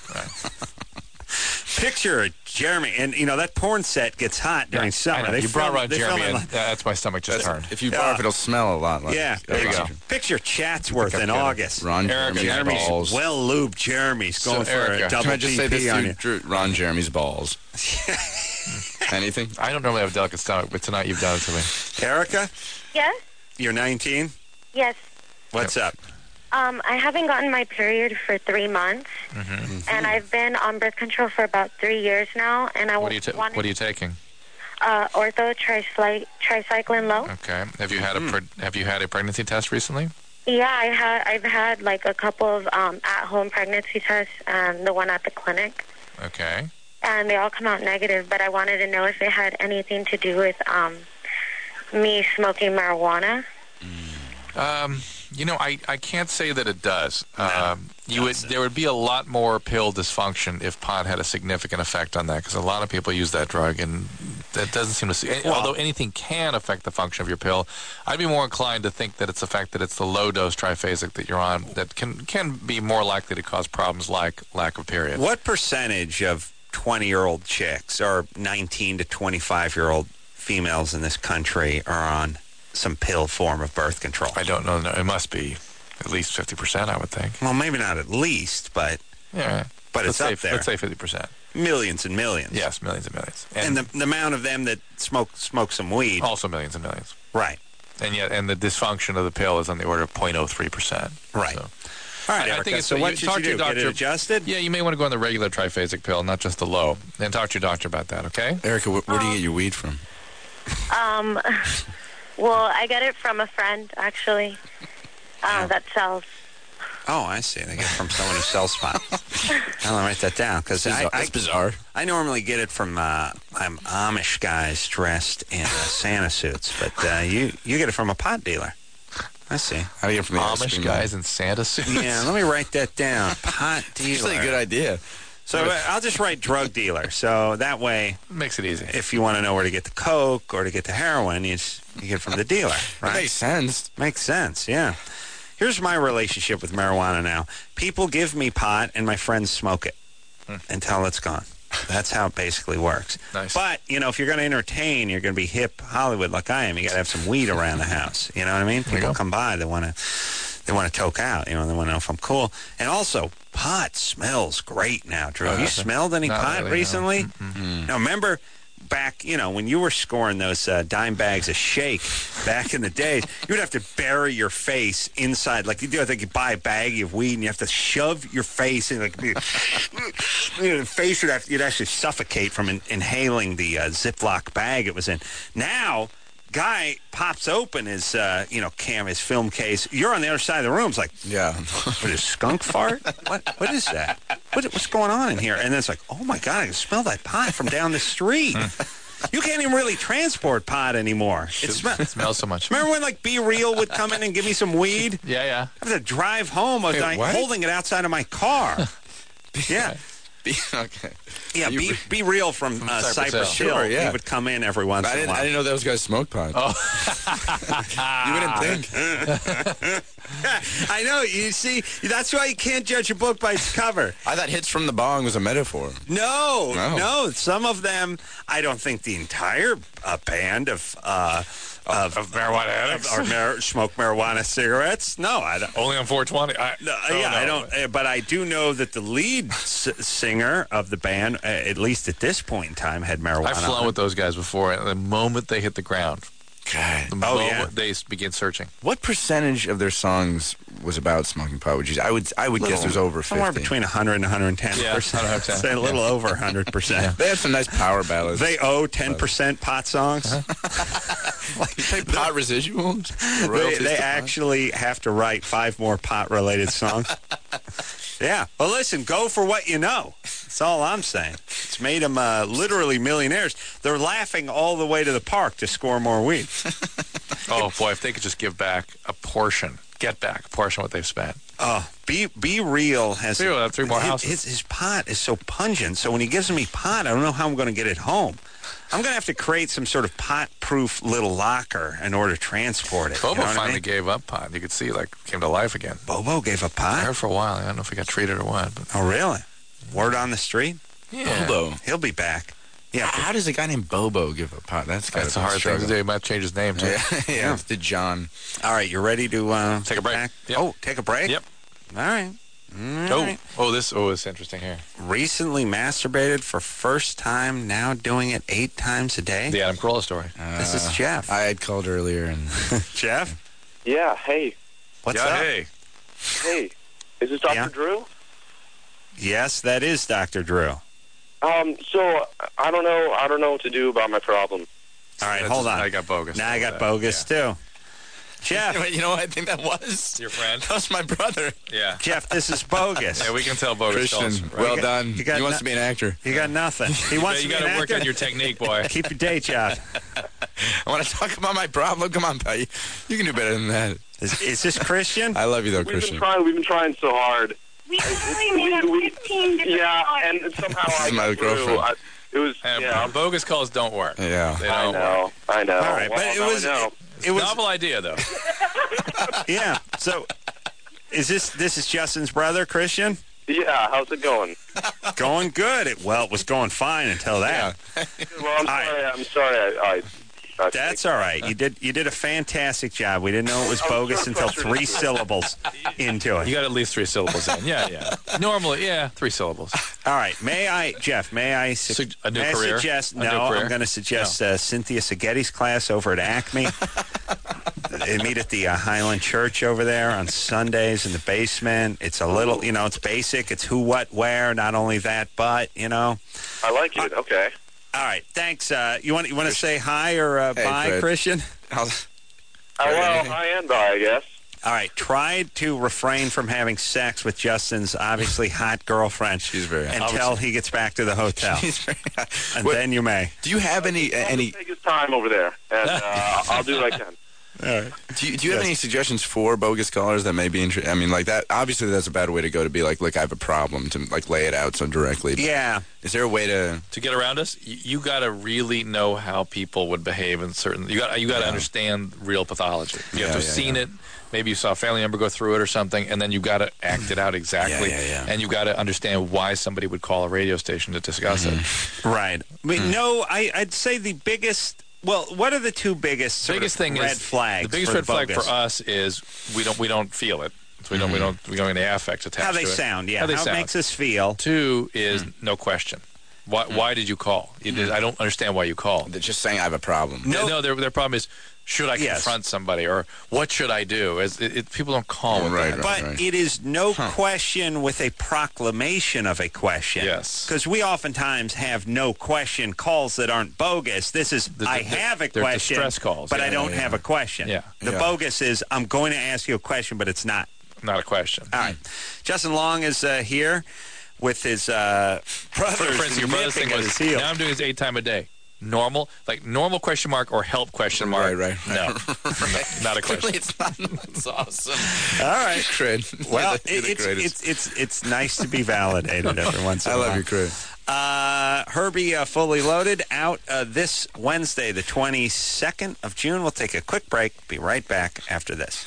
Picture Jeremy, and you know that porn set gets hot during I summer. know. They You brought film- Ron they Jeremy, film and it uh, that's my stomach just turned. If you Yeah. barf, it'll smell a lot like. Yeah, There you go. Picture Chatsworth I in get it. August. Ron Erica, Jeremy's Jeremy's balls. well lubed. Jeremy's So, going for Erica, a can double Can I just say T P this on to you. Drew? Ron Jeremy's balls. Anything? I don't normally have a delicate stomach, but tonight you've done it to me. Erica, Yes. you're nineteen. Yes. What's up? Um, I haven't gotten my period for three months, Mm-hmm. and I've been on birth control for about three years now. And I What are you ta- wanted What are you taking? uh, ortho tricy- tricycline low. Okay. Have you had Hmm. a pre- Have you had a pregnancy test recently? Yeah, I had. I've had like a couple of um, at-home pregnancy tests, and the one at the clinic, Okay. and they all come out negative. But I wanted to know if it had anything to do with um, me smoking marijuana. Um, you know, I, I can't say that it does. Um, you would there would be a lot more pill dysfunction if pot had a significant effect on that, because a lot of people use that drug, and that doesn't seem to see. Well- although anything can affect the function of your pill, I'd be more inclined to think that it's the fact that it's the low dose triphasic that you're on that can can be more likely to cause problems like lack of period. What percentage of twenty-year-old chicks or nineteen to twenty-five-year-old females in this country are on some pill form of birth control? I don't know. No, it must be at least fifty percent, I would think. Well, maybe not at least, but Yeah. but let's it's say, up there. Let's say fifty percent. Millions and millions. Yes, millions and millions. And, the, the amount of them that smoke smoke some weed. Also millions and millions. Right. And yet, and the dysfunction of the pill is on the order of zero point zero three percent. Right. So. All right, I, I Erica, think it's so you what should talk you to your do? Get doctor. it adjusted? Yeah, you may want to go on the regular triphasic pill, not just the low. And talk to your doctor about that, okay? Erica, wh- where do you get your weed from? Um, well, I get it from a friend actually uh, that sells. Oh, I see. They get it from someone who sells pot. I'll write that down because I, Bizarre- I, That's bizarre. I normally get it from uh, um, Amish guys dressed in uh, Santa suits, but uh, you you get it from a pot dealer. I see. How do you get it from the ice Amish cream guys man? in Santa suits. Yeah, let me write that down. Pot dealer. It's a good idea. So uh, I'll just write drug dealer. So that way, Makes it easy. if you want to know where to get the coke or to get the heroin, you, just, you get it from the dealer, That right? makes sense. Makes sense, yeah. Here's my relationship with marijuana now. People give me pot, and my friends smoke it until it's gone. That's how it basically works. Nice. But, you know, if you're going to entertain, you're going to be hip Hollywood like I am, you got to have some weed around the house. You know what I mean? There you People go. come by, they want to they want to toke out. You know, they want to know if I'm cool. And also, pot smells great now, Drew. Oh, Have you does it? smelled any Not pot really, no. recently? Mm-mm. Now, remember back, you know, when you were scoring those uh, dime bags of shake back in the days, you would have to bury your face inside. Like you do, I think you buy a baggie of weed and you have to shove your face in. Like, you know, the face would have, you'd actually suffocate from in, inhaling the uh, Ziploc bag it was in. Now, guy pops open his, uh, you know, cam, his film case. You're on the other side of the room. It's like, yeah, what is skunk fart? What? What is that? What, what's going on in here? And then it's like, oh my God, I can smell that pot from down the street. You can't even really transport pot anymore. It, sm- it smells so much. Remember when like Be Real would come in and give me some weed? Yeah, yeah. I have to drive home. I was Wait, like, holding it outside of my car. Yeah. Be, okay. Yeah, be, be real from, from uh, Cypress, Cypress Hill. Sure, yeah. He would come in every once I in a didn't, while. I didn't know those guys smoked pot. Oh. You wouldn't think. I know. You see, that's why you can't judge a book by its cover. I thought Hits from the Bong was a metaphor. No, no. no. Some of them, I don't think the entire uh, band of... Uh, Of, of marijuana addicts, or mar- smoke marijuana cigarettes. No, I don't. Only on four twenty. I, no, oh, yeah, no. I don't. Uh, but I do know that the lead s- singer of the band, uh, at least at this point in time, had marijuana. I've flown with those guys before. And the moment they hit the ground, God. the oh, moment yeah. they begin searching. What percentage of their songs was about smoking pot? Would you say? I would. I would little, guess it was over fifty. Somewhere between one hundred and one hundred ten Yeah, percent. one hundred ten. Say a little yeah. over one hundred percent. Yeah. They had some nice power ballads. They owe ten percent pot songs. Uh-huh. Like, you pay pot residuals? They, they actually have to write five more pot-related songs. Yeah. Well, listen, go for what you know. That's all I'm saying. It's made them uh, literally millionaires. They're laughing all the way to the park to score more weed. Oh, boy, if they could just give back a portion, get back a portion of what they've spent. Oh, Be Be Real has... Be Real have three more his, houses. His, his pot is so pungent, so when he gives me pot, I don't know how I'm going to get it home. I'm going to have to create some sort of pot-proof little locker in order to transport it. Bobo you know what finally I mean? gave up pot. You could see, like, came to life again. Bobo gave up pot? I heard for a while. I don't know if he got treated or what. But... Oh, really? Word on the street? Yeah. Bobo. He'll be back. Yeah. How does a guy named Bobo give up pot? That's got That's to a be hard struggle. thing to do. He might change his name, too. Yeah, yeah. yeah. To John. All right, you ready to uh, take a break? Yep. Oh, take a break? Yep. All right. All oh, right. oh, this oh, it's interesting here. Recently masturbated for first time, now doing it eight times a day. The Adam Carolla story. Uh, this is Jeff. I had called earlier and Jeff. Yeah. Hey. What's yeah, up? Hey. Hey. Is this Doctor Yeah. Drew? Yes, that is Doctor Drew. Um. So I don't know. I don't know what to do about my problem. All right, That's hold just- on. I got bogus. Now I got That, bogus yeah. too. Jeff. Wait, you know what I think that was? Your friend? That was my brother. Yeah. Jeff, this is bogus. Yeah, we can tell bogus. Christian, calls, right? well You got- done. you He got wants no- to be an actor. You got nothing. He wants you to be got an to work actor. on your technique, boy. Keep your day job. I want to talk about my problem. Come on, pal. You, you can do better than that. Is, is this Christian? I love you, though, We've Christian. been trying. We've been trying so hard. We literally made up fifteen different Yeah, songs. and somehow This I is my got through. girlfriend. I, it was. And yeah. bogus calls don't work. Yeah. They I don't work. know. I know. All right, but Well, it now I was- know. It was Novel idea, though. yeah. So, is this this is Justin's brother, Christian? Yeah. How's it going? Going good. It, well, it was going fine until that. Well, I'm All right. sorry. I'm sorry. I. I, I That's all right. You did you did a fantastic job. We didn't know it was bogus until three syllables into it. You got at least three syllables in. Yeah, yeah. Normally, yeah, three syllables. All right. May I, Jeff? May I? Su- Sug- a new may I career? suggest? A new no, career? I'm going to suggest uh, Cynthia Seghetti's class over at Acme. They meet at the uh, Highland Church over there on Sundays in the basement. It's a little, you know, it's basic. It's who, what, where. Not only that, but you know. I like it. Okay. All right. Thanks. Uh, you want you want to say hi or uh, Hey, bye, Fred. Christian? I'll, Oh, well, hi and bye, I guess. All right. Try to refrain from having sex with Justin's obviously hot girlfriend. She's very hot. until he gets back to the hotel, He's very, and What- then you may. do you have any uh, any? Take his time over there, and uh, I'll do what I can. All right. Do you, do you have Yes. any suggestions for bogus callers that may be interesting? I mean, like that. Obviously, that's a bad way to go. To be like, look, I have a problem. To like lay it out so directly. But Yeah. Is there a way to? To get around us, you, you got to really know how people would behave in certain. You got you got to Yeah. understand real pathology. You have Yeah, to have yeah, seen yeah. it. Maybe you saw a family member go through it or something, and then you got to act it out exactly. Yeah, yeah, yeah. And you got to understand why somebody would call a radio station to discuss it. Right. I mean, Hmm. no, I, I'd say the biggest. Well, what are the two biggest sort biggest of thing red is flags? the biggest for red flag bogus? for us is we don't we don't feel it. So we don't we don't we don't get any affect attached How they to it. sound, yeah. How they How it sound. makes us feel. Two is no question. Why, why did you call? You did, I don't understand why you called. They're just saying I have a problem. No, no their, their problem is, should I Yes. confront somebody, or what should I do? As it, it, people don't call with Right, that. right. But it is no question with a proclamation of a question. Yes. Because we oftentimes have no question calls that aren't bogus. This is, The- I the- have a they're question, distress calls, but yeah, I don't yeah, have yeah. a question. Yeah. The Yeah. bogus is, I'm going to ask you a question, but it's not. Not a question. All right. Justin Long is uh, here with his uh, brothers For, for instance, your brother's nipping thing at was, his heel. now I'm doing this eight time a day. Normal? Like normal question mark or help question mark? Right, right. No. Not a question. Really, it's not. It's awesome. All right. Cred. Well, You're the- you're the it's, greatest. it's it's it's nice to be validated every once in I a while. love you, Cred. Uh, Herbie uh, Fully Loaded out uh, this Wednesday, the twenty-second of June. We'll take a quick break. Be right back after this.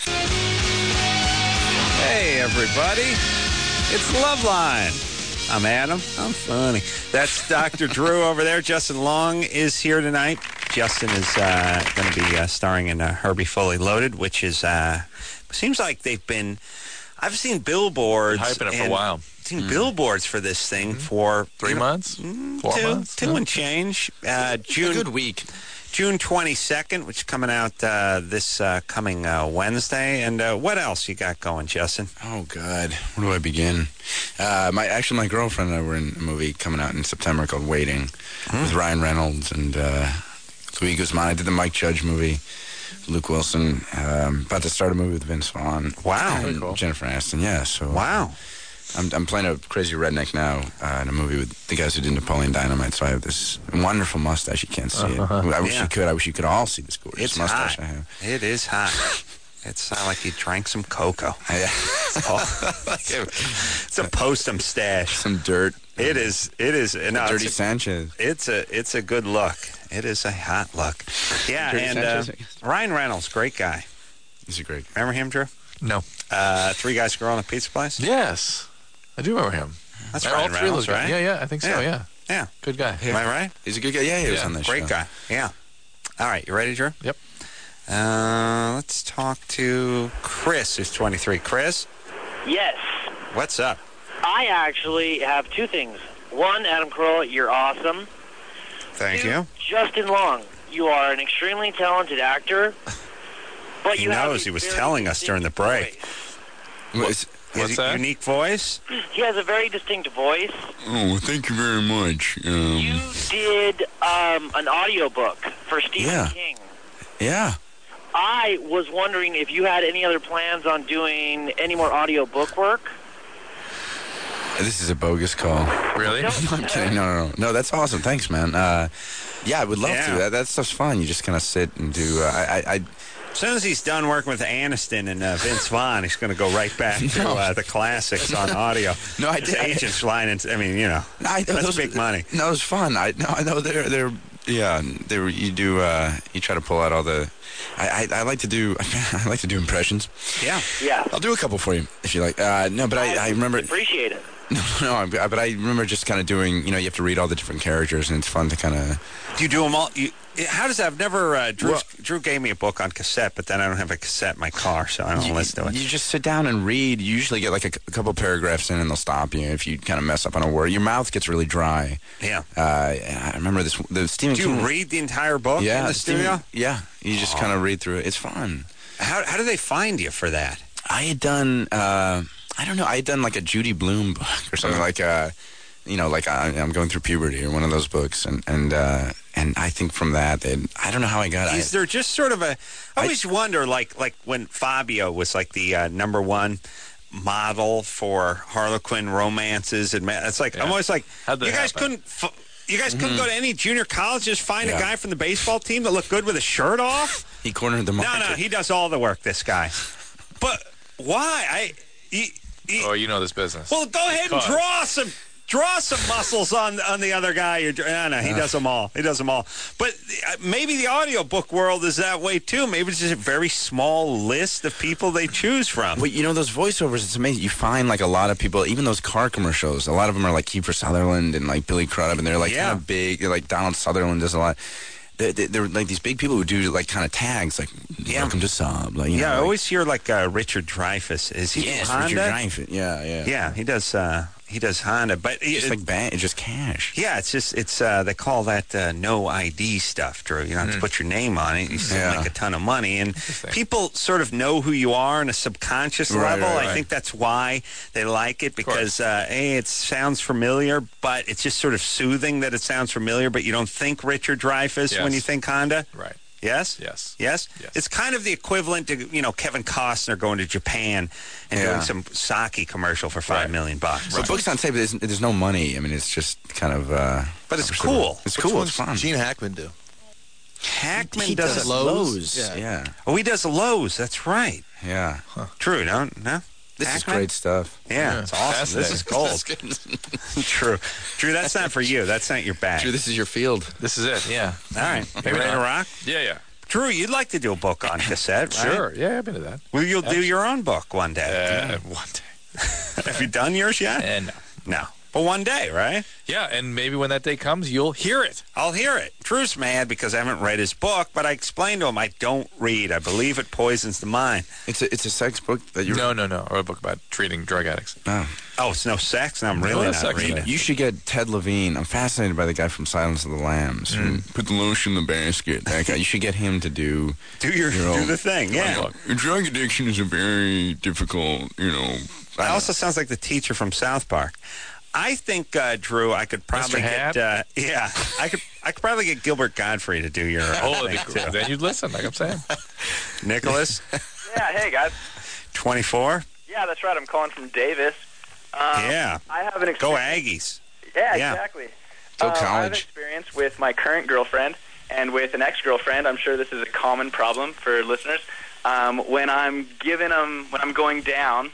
Hey, everybody. It's Loveline. I'm Adam. I'm funny. That's Doctor Drew over there. Justin Long is here tonight. Justin is uh, going to be uh, starring in uh, Herbie Fully Loaded, which is, uh, seems like they've been, I've seen billboards. Hyping it for a and while. Seen mm. billboards for this thing for Three you know, months? mm, Four two, months? Two No. and change. Uh, June, A good week. June twenty-second, which is coming out uh, this uh, coming uh, Wednesday. And uh, what else you got going, Justin? Oh, God. Where do I begin? Uh, my Actually, my girlfriend and I were in a movie coming out in September called Waiting Hmm. with Ryan Reynolds and uh, Luis Guzman. I did the Mike Judge movie. Luke Wilson. Um, about to start a movie with Vince Vaughn. Wow. And Very cool. Jennifer Aniston, yeah. So Wow. I'm, I'm playing a crazy redneck now uh, in a movie with the guys who did Napoleon Dynamite. So I have this wonderful mustache. You can't see Uh-huh. it. I wish Yeah. you could. I wish you could all see this gorgeous It's mustache hot. I have. It is hot. It's not like you drank some cocoa. Yeah. It's a post-em stash. Some dirt. It is. It is. No, Dirty it's, a, Sanchez. it's a. It's a good look. It is a hot look. Yeah, Dirty and uh, Sanchez. Ryan Reynolds, great guy. He's a great guy. Remember him, Drew? No. Uh, Three Guys Girl in a Pizza Place. Yes. I do remember him. That's And Ryan all three of Reynolds, those guys. right? Yeah, yeah, I think so, Yeah. yeah. Yeah. Good guy. Am I right? He's a good guy. Yeah, he was Yeah. on this Great show. guy. Yeah. All right, you ready, Drew? Yep. Uh, let's talk to Chris, who's twenty-three. Chris, Yes. what's up? I actually have two things. One, Adam Carolla, you're awesome. Thank Two, you. Justin Long, you are an extremely talented actor. But He you have knows. a He was very telling us during the break. What's, He has What's a that? unique voice. He has a very distinct voice. oh, thank you very much. Um, You did um, an audiobook for Stephen Yeah. King. yeah. I was wondering if you had any other plans on doing any more audiobook work. This is a bogus call. Really? No. I'm kidding. No, no, no. No, that's awesome. Thanks, man. Uh, yeah, I would love Yeah. to. That, that stuff's fun. You just kind of sit and do. Uh, I, I, I, As soon as he's done working with Aniston and uh, Vince Vaughn, he's going to go right back to No. uh, the classics on audio. No, I His did- I- agent's flying into, I mean, you know, I know that's those, big money. No, it's fun. I no, I know they're they're yeah. They were, you do uh, you try to pull out all the. I, I, I like to do I like to do impressions. Yeah. Yeah. I'll do a couple for you if you like. Uh, no, but I, I remember. Appreciate it. No, no, I- but I remember just kind of doing. You know, you have to read all the different characters, and it's fun to kind of. Do you do them all? You, how does that? I've never. Uh, Drew, Well- Drew gave me a book on cassette, but then I don't have a cassette in my car, so I don't You, listen to it. you just sit down and read. You usually get like a, c- a couple paragraphs in, and they'll stop you if you kind of mess up on a word. Your mouth gets really dry. Yeah. Uh, and I remember this. The Stephen Do you King. read the entire book yeah, in the Stephen- studio? Yeah, you just kind of read through it. It's fun. How how do they find you for that? I had done. Uh, I don't know. I had done like a Judy Blume book or something like. Uh, you know, like I, I'm going through puberty or one of those books, and and uh, and I think from that, they, I don't know how I got. Is I, there just sort of a? I always wonder, like like when Fabio was like the uh, number one model for Harlequin romances, and ma- it's like I'm always like, How'd that you guys happen? couldn't. F- you guys couldn't go to any junior college, just find Yeah. a guy from the baseball team that looked good with a shirt off? he cornered the No, market. no, he does all the work, this guy. But why? I. He, he, Oh, you know this business. well, go ahead and Because- draw some draw some muscles on on the other guy. You're, no, no, he does them all. He does them all. But uh, maybe the audiobook world is that way too. Maybe it's just a very small list of people they choose from. Well, you know, those voiceovers, it's amazing. You find, like, a lot of people, even those car commercials, a lot of them are, like, Kiefer Sutherland and, like, Billy Crudup, and they're, like, Yeah. kind of big. They're, like, Donald Sutherland does a lot. They're, they're, like, these big people who do, like, kind of tags, like, welcome to Saab. Like, you yeah, know, I like, always hear like uh, Richard Dreyfuss. Is he yes, Honda? Richard Dreyfuss. Yeah, yeah. Yeah, he does. Uh, he does Honda, but It's just it, like ban- it's just cash. yeah, it's just it's uh, they call that uh, no I D stuff, Drew. You don't have to put your name on it. You still Yeah. make a ton of money, and people sort of know who you are on a subconscious Right, level. right, I right. think that's why they like it because uh, a it sounds familiar, but it's just sort of soothing that it sounds familiar, but you don't think Richard Dreyfuss Yes. when you think Honda. Right. Yes? Yes. Yes? Yes. It's kind of the equivalent to, you know, Kevin Costner going to Japan and Yeah. doing some sake commercial for five million bucks. But books on tape, there's, there's no money. I mean, it's just kind of. Uh, But it's cool. It's Which cool. ones It's fun. Gene Hackman do? Hackman He does, does it. Lowe's. Yeah. Yeah. Oh, he does Lowe's. That's right. Yeah. True, no? No? This is Hackman? great stuff. Yeah, it's awesome. This is gold. True. Drew, that's not for you. That's not your bag. Drew, this is your field. This is it, yeah. All right. Maybe You ready to not. rock? Yeah, yeah. Drew, you'd like to do a book on cassette, right? Sure. Yeah, I've been to that. Well, you'll do your own book one day. Uh, one day. Have you done yours yet? And No. But one day, right? yeah, and maybe when that day comes, you'll hear it. I'll hear it. Drew's mad because I haven't read his book, but I explained to him I don't read. I believe it poisons the mind. It's a it's a sex book that you. No, no, no. Or a book about treating drug addicts. Oh. Oh, it's no sex? No, I'm really No not sex, reading no. it. You should get Ted Levine. I'm fascinated by the guy from Silence of the Lambs. who Put the lotion in the basket. That guy. You should get him to do Do your, your do own- the thing, yeah. Drug addiction is a very difficult, you know. That also sounds like the teacher from South Park. I think, uh, Drew, I could probably Mister get, Hat? uh, yeah, I could, I could probably get Gilbert Godfrey to do your uh, Oh, thing that'd be cool. too. Then you'd listen, like I'm saying. Nicholas, Yeah, hey guys. twenty-four. Yeah, that's right. I'm calling from Davis. Um, Yeah. I have an Go experience. Aggies. Yeah, Yeah. exactly. Go Um, I have an college. experience with my current girlfriend and with an ex-girlfriend. I'm sure this is a common problem for listeners. Um, when I'm giving them, when I'm going down,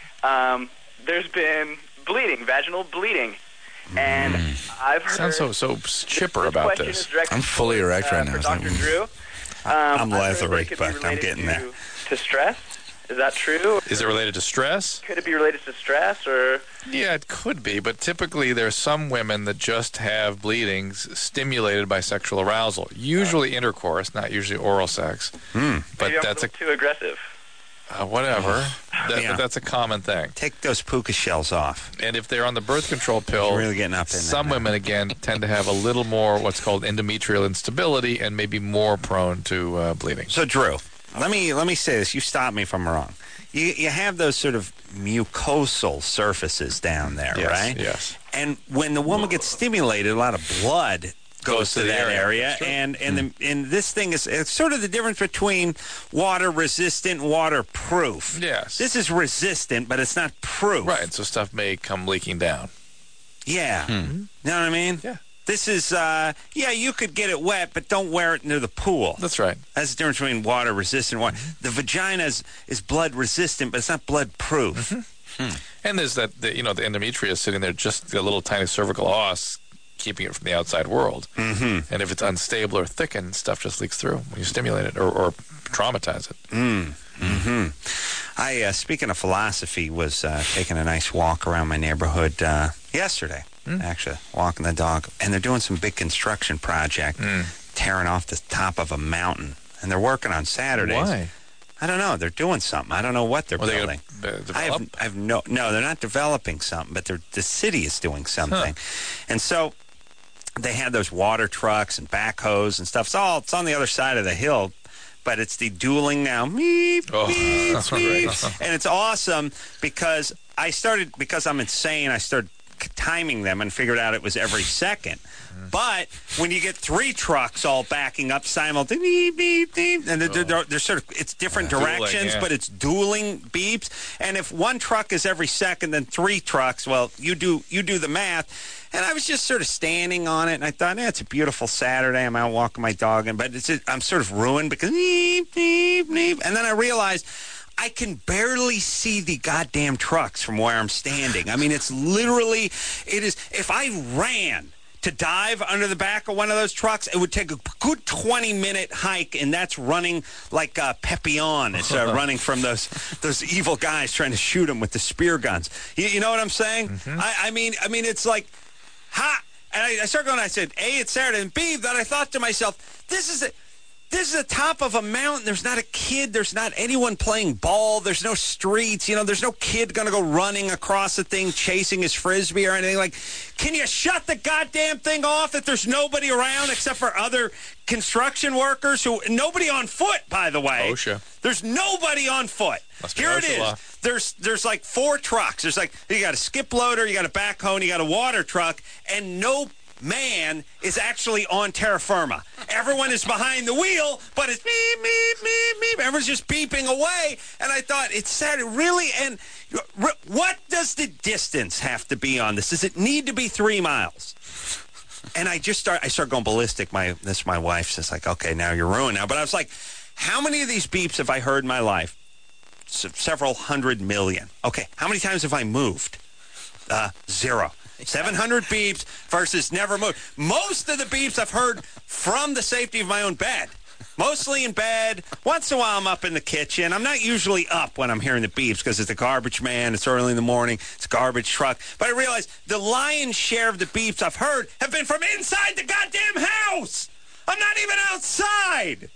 um, there's been bleeding, vaginal bleeding, and I've heard. Sounds so so chipper this about question this. is directed I'm fully towards, erect uh, right now. For It's like, Doctor Drew. Um, I'm I've heard that leathery, it could be but I'm related getting to, there. To stress, is that true? Is it related to stress? Could it be related to stress, or? Yeah, it could be, but typically there are some women that just have bleedings stimulated by sexual arousal. Usually intercourse, not usually oral sex. Hmm. But Maybe I'm that's a a little too aggressive. uh, whatever. That, Yeah. But that's a common thing. Take those puka shells off. And if they're on the birth control pill, You're really getting up in some that now. women again tend to have a little more what's called endometrial instability and maybe more prone to uh, bleeding. So, Drew, let me let me say this. You stop me if I'm wrong. You you have those sort of mucosal surfaces down there, Yes, right? yes. And when the woman gets stimulated, a lot of blood goes, Goes to, to the that area. area, That's true. and and the, and this thing is it's sort of the difference between water resistant, and waterproof. Yes. This is resistant, but it's not proof. Right, so stuff may come leaking down. Yeah. You know what I mean? Yeah. This is, uh, yeah, you could get it wet, but don't wear it near the pool. That's right. That's the difference between water resistant and water. The vagina is, is blood resistant, but it's not blood proof. And there's that, the, you know, the endometrium sitting there, just the little tiny cervical os keeping it from the outside world. Mm-hmm. And if it's unstable or thickened, stuff just leaks through when you stimulate it or, or traumatize it. Mm. Mm-hmm. I, uh, speaking of philosophy, was uh, taking a nice walk around my neighborhood uh, yesterday, Mm. actually, walking the dog. And they're doing some big construction project, Mm. tearing off the top of a mountain. And they're working on Saturdays. Why? I don't know. They're doing something. I don't know what they're Well, they building. gotta, uh, I have, develop? I have no, no, they're not developing something, but they're, the city is doing something. And so they had those water trucks and backhoes and stuff. It's all, it's on the other side of the hill, but it's the dueling now. Meep, Oh, meep, meep. right. And it's awesome because I started, because I'm insane, I started timing them and figured out it was every second. But when you get three trucks all backing up simultaneously, beep, beep, beep, and they're, they're, they're sort of, it's different Yeah. Dueling, directions, yeah. but it's dueling beeps. And if one truck is every second, then three trucks, well, you do you do the math. And I was just sort of standing on it, and I thought, yeah, it's a beautiful Saturday. I'm out walking my dog, and but it's just, I'm sort of ruined because beep, beep, beep. And then I realized I can barely see the goddamn trucks from where I'm standing. I mean, it's literally, it is, if I ran to dive under the back of one of those trucks, it would take a good twenty-minute hike, and that's running like uh, Papillon. It's uh, running from those those evil guys trying to shoot him with the spear guns. You, you know what I'm saying? Mm-hmm. I, I mean, I mean, it's like, ha! And I, I started going, I said, A, it's Saturday, and B, that I thought to myself, this is a, this is the top of a mountain. There's not a kid. There's not anyone playing ball. There's no streets. You know, there's no kid going to go running across the thing, chasing his Frisbee or anything. Like, can you shut the goddamn thing off if there's nobody around except for other construction workers who, nobody on foot, by the way. OSHA. There's nobody on foot. Must be Here it OSHA is. law. There's there's like four trucks. There's like, you got a skip loader, you got a backhoe, and you got a water truck, and no man is actually on terra firma. Everyone is behind the wheel, but it's beep, beep, beep, beep. Everyone's just beeping away. And I thought, it's sad, really. And what does the distance have to be on this? Does it need to be three miles? And I just start, I start going ballistic. My this my wife says, like, okay, now you're ruined now. But I was like, how many of these beeps have I heard in my life? S- several hundred million. Okay, how many times have I moved? Uh, zero. seven hundred beeps versus never moved. Most of the beeps I've heard from the safety of my own bed. Mostly in bed. Once in a while I'm up in the kitchen. I'm not usually up when I'm hearing the beeps because it's a garbage man. It's early in the morning. It's a garbage truck. But I realize the lion's share of the beeps I've heard have been from inside the goddamn house. I'm not even outside.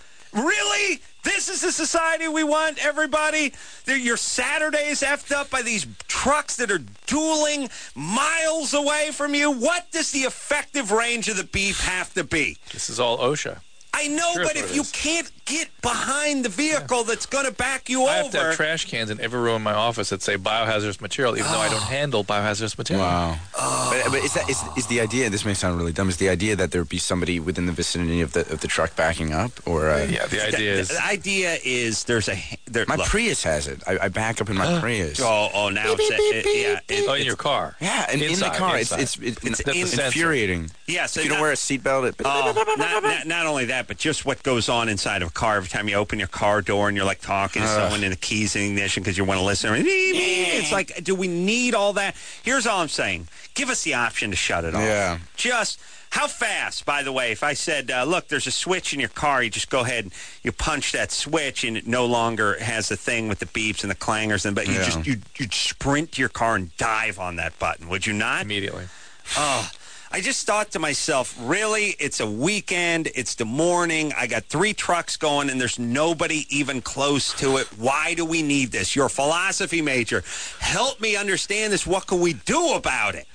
Really? This is the society we want, everybody? Your Saturday's effed up by these trucks that are dueling miles away from you? What does the effective range of the beep have to be? This is all OSHA. I know, Sure but it if you is. can't get behind the vehicle that's going to back you I over... have to have trash cans in every room in my office that say biohazardous material, even though I don't handle biohazardous material. Wow. But, but is that is, is the idea? This may sound really dumb. Is the idea that there would be somebody within the vicinity of the of the truck backing up, or uh, Yeah, the idea the, is... the idea is there's a... There, my look. Prius has it. I, I back up in my Prius. Oh, oh, now it's... it, yeah, it, Oh, in it's- your car. Yeah, and in the Inside, car, it's inside. it's it's, It's it's in- sensor. infuriating. Yeah, so if you don't not- wear a seatbelt, it. Oh, not, not, not only that, but just what goes on inside of a car every time you open your car door and you're like talking to Ugh. someone in the keys in the ignition because you want to listen. It's like, do we need all that? Here's all I'm saying. Give us the option to shut it off. Yeah. Just, how fast, by the way, if I said, uh, look, there's a switch in your car, you just go ahead and you punch that switch and it no longer has the thing with the beeps and the clangers, and but you Yeah. just, you, you'd sprint to your car and dive on that button, would you not? Immediately. Oh, I just thought to myself, really? It's a weekend. It's the morning. I got three trucks going, and there's nobody even close to it. Why do we need this? You're a philosophy major. Help me understand this. What can we do about it?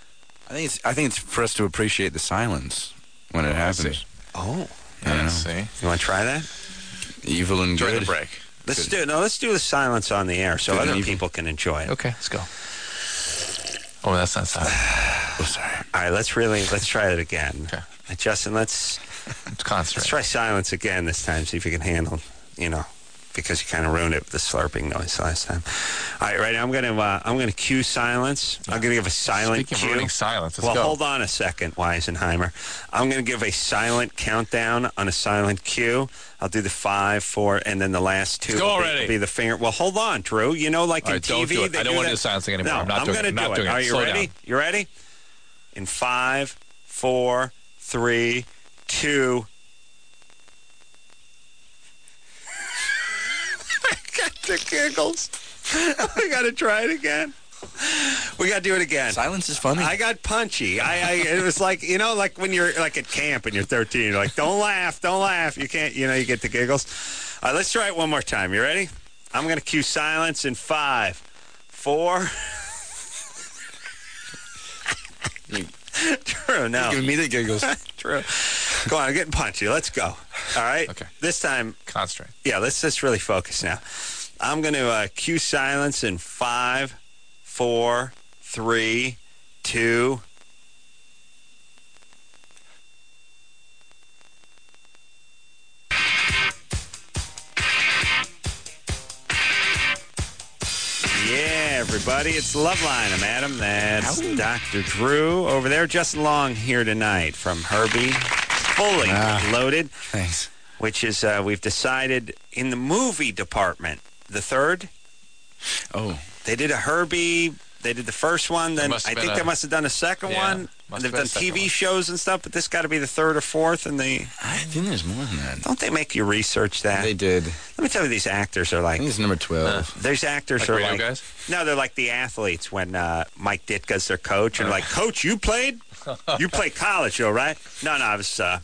I think it's I think it's for us to appreciate the silence when it Oh, I happens. see. Oh, I don't know. See? you want to try that? Evil and During good. the break. Let's do no. Let's do the silence on the air so Good and other evil. people can enjoy it. Okay, let's go. Oh, that's not silent. Oh, sorry. All right, let's really let's try it again. Okay. Uh, Justin, let's It's let's concentrate. try silence again this time. See if you can handle, you know, because you kind of ruined it with the slurping noise last time. All right, right now I'm gonna uh, I'm gonna cue silence. I'm gonna give a silent Speaking of cue. ruining silence, let's well, go. hold on a second, Weisenheimer. I'm gonna give a silent countdown on a silent cue. I'll do the five, four, and then the last two Let's go will be, already. will be the finger. Well, hold on, Drew. You know, like All in right, T don't V, do it. they I don't do want to that. do the silencing anymore. No, I'm not I'm doing gonna it. I'm not do doing it. it. Are you Slow ready? down. You ready? In five, four, three, two. I got the giggles. I got to try it again. We got to do it again. Silence is funny. I got punchy. I, I it was like, you know, like when you're like at camp and you're thirteen, you're like, don't laugh, don't laugh. You can't, you know, you get the giggles. All right, let's try it one more time. You ready? I'm going to cue silence in five, four. True, no. Giving me the giggles. True. Go on, I'm getting punchy. Let's go. All right? Okay. This time, Concentrate. yeah, let's just really focus now. I'm going to uh, cue silence in five, four, three, two. Yeah, everybody, it's Loveline. I'm Adam. That's Doctor Drew over there. Justin Long here tonight from Herbie, fully Ah. loaded. Thanks. Which is, uh, we've decided in the movie department, the third, Oh. they did a Herbie, they did the first one, then must have I been think a- they must have done a second Yeah, one. must They've have been done a second T V one. shows and stuff, but this got to be the third or fourth. And the I think there's more than that. don't they make you research that? They did. Let me tell you, these actors are I like, think it's number twelve. these actors Like are radio like, guys? no, they're like the athletes when uh, Mike Ditka's their coach, and they're like, Coach, you played? You played college, though, right? No, no, I was, uh,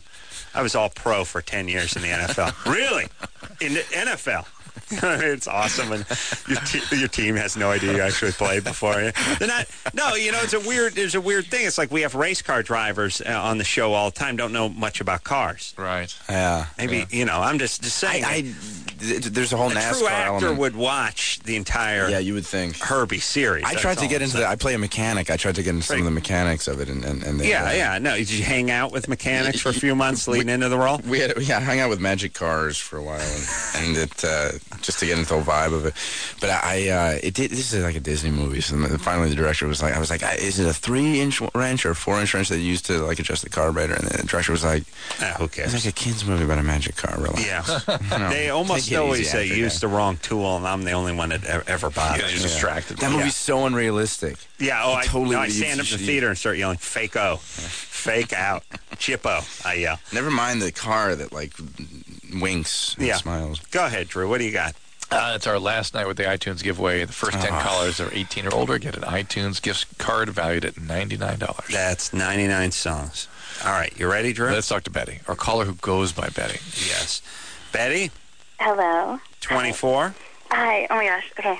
I was all pro for ten years in the N F L. Really? In the N F L? It's awesome, and your, te- your team has no idea you actually played before. They're not. No, you know, it's a weird. There's a weird thing. It's like we have race car drivers uh, on the show all the time. Don't know much about cars. Right. Yeah. Maybe yeah. you know. I'm just just saying. I, I, there's a whole a NASCAR true actor element. would watch the entire. Yeah, you would think Herbie series. I That's tried to all get I'm into. saying. The, I play a mechanic. I tried to get into some Right. of the mechanics of it, and and, and they, Yeah, uh, yeah. No, did you hang out with mechanics for a few months leading into the role? We had yeah, I hung out with Magic Cars for a while, and, and it uh, just to get into the vibe of it. But I, uh, it did. This is like a Disney movie. So finally, the director was like, I was like, is it a three-inch wrench or a four-inch wrench that you use to like adjust the carburetor? And the director was like, ah, who cares? It's like a kids movie about a magic car. Relax. Yeah, You know, they almost take it always easy say after use that. the wrong tool, and I'm the only one that e- ever bothers. You're distracted. That movie's so unrealistic. Yeah, oh, I totally no, I would stand up use- in the theater and start yelling, fake O, fake out, chippo, I yell. Never mind the car that like winks and Yeah. smiles. Go ahead, Drew, what do you got? Uh, it's our last night with the iTunes giveaway. The first ten Ah. callers that are eighteen or older get an iTunes gift card valued at ninety-nine dollars. That's ninety-nine songs. All right, you ready, Drew? Let's talk to Betty, our caller who goes by Betty. Yes. Betty, Hello. twenty-four. Hi. Oh my gosh. Okay.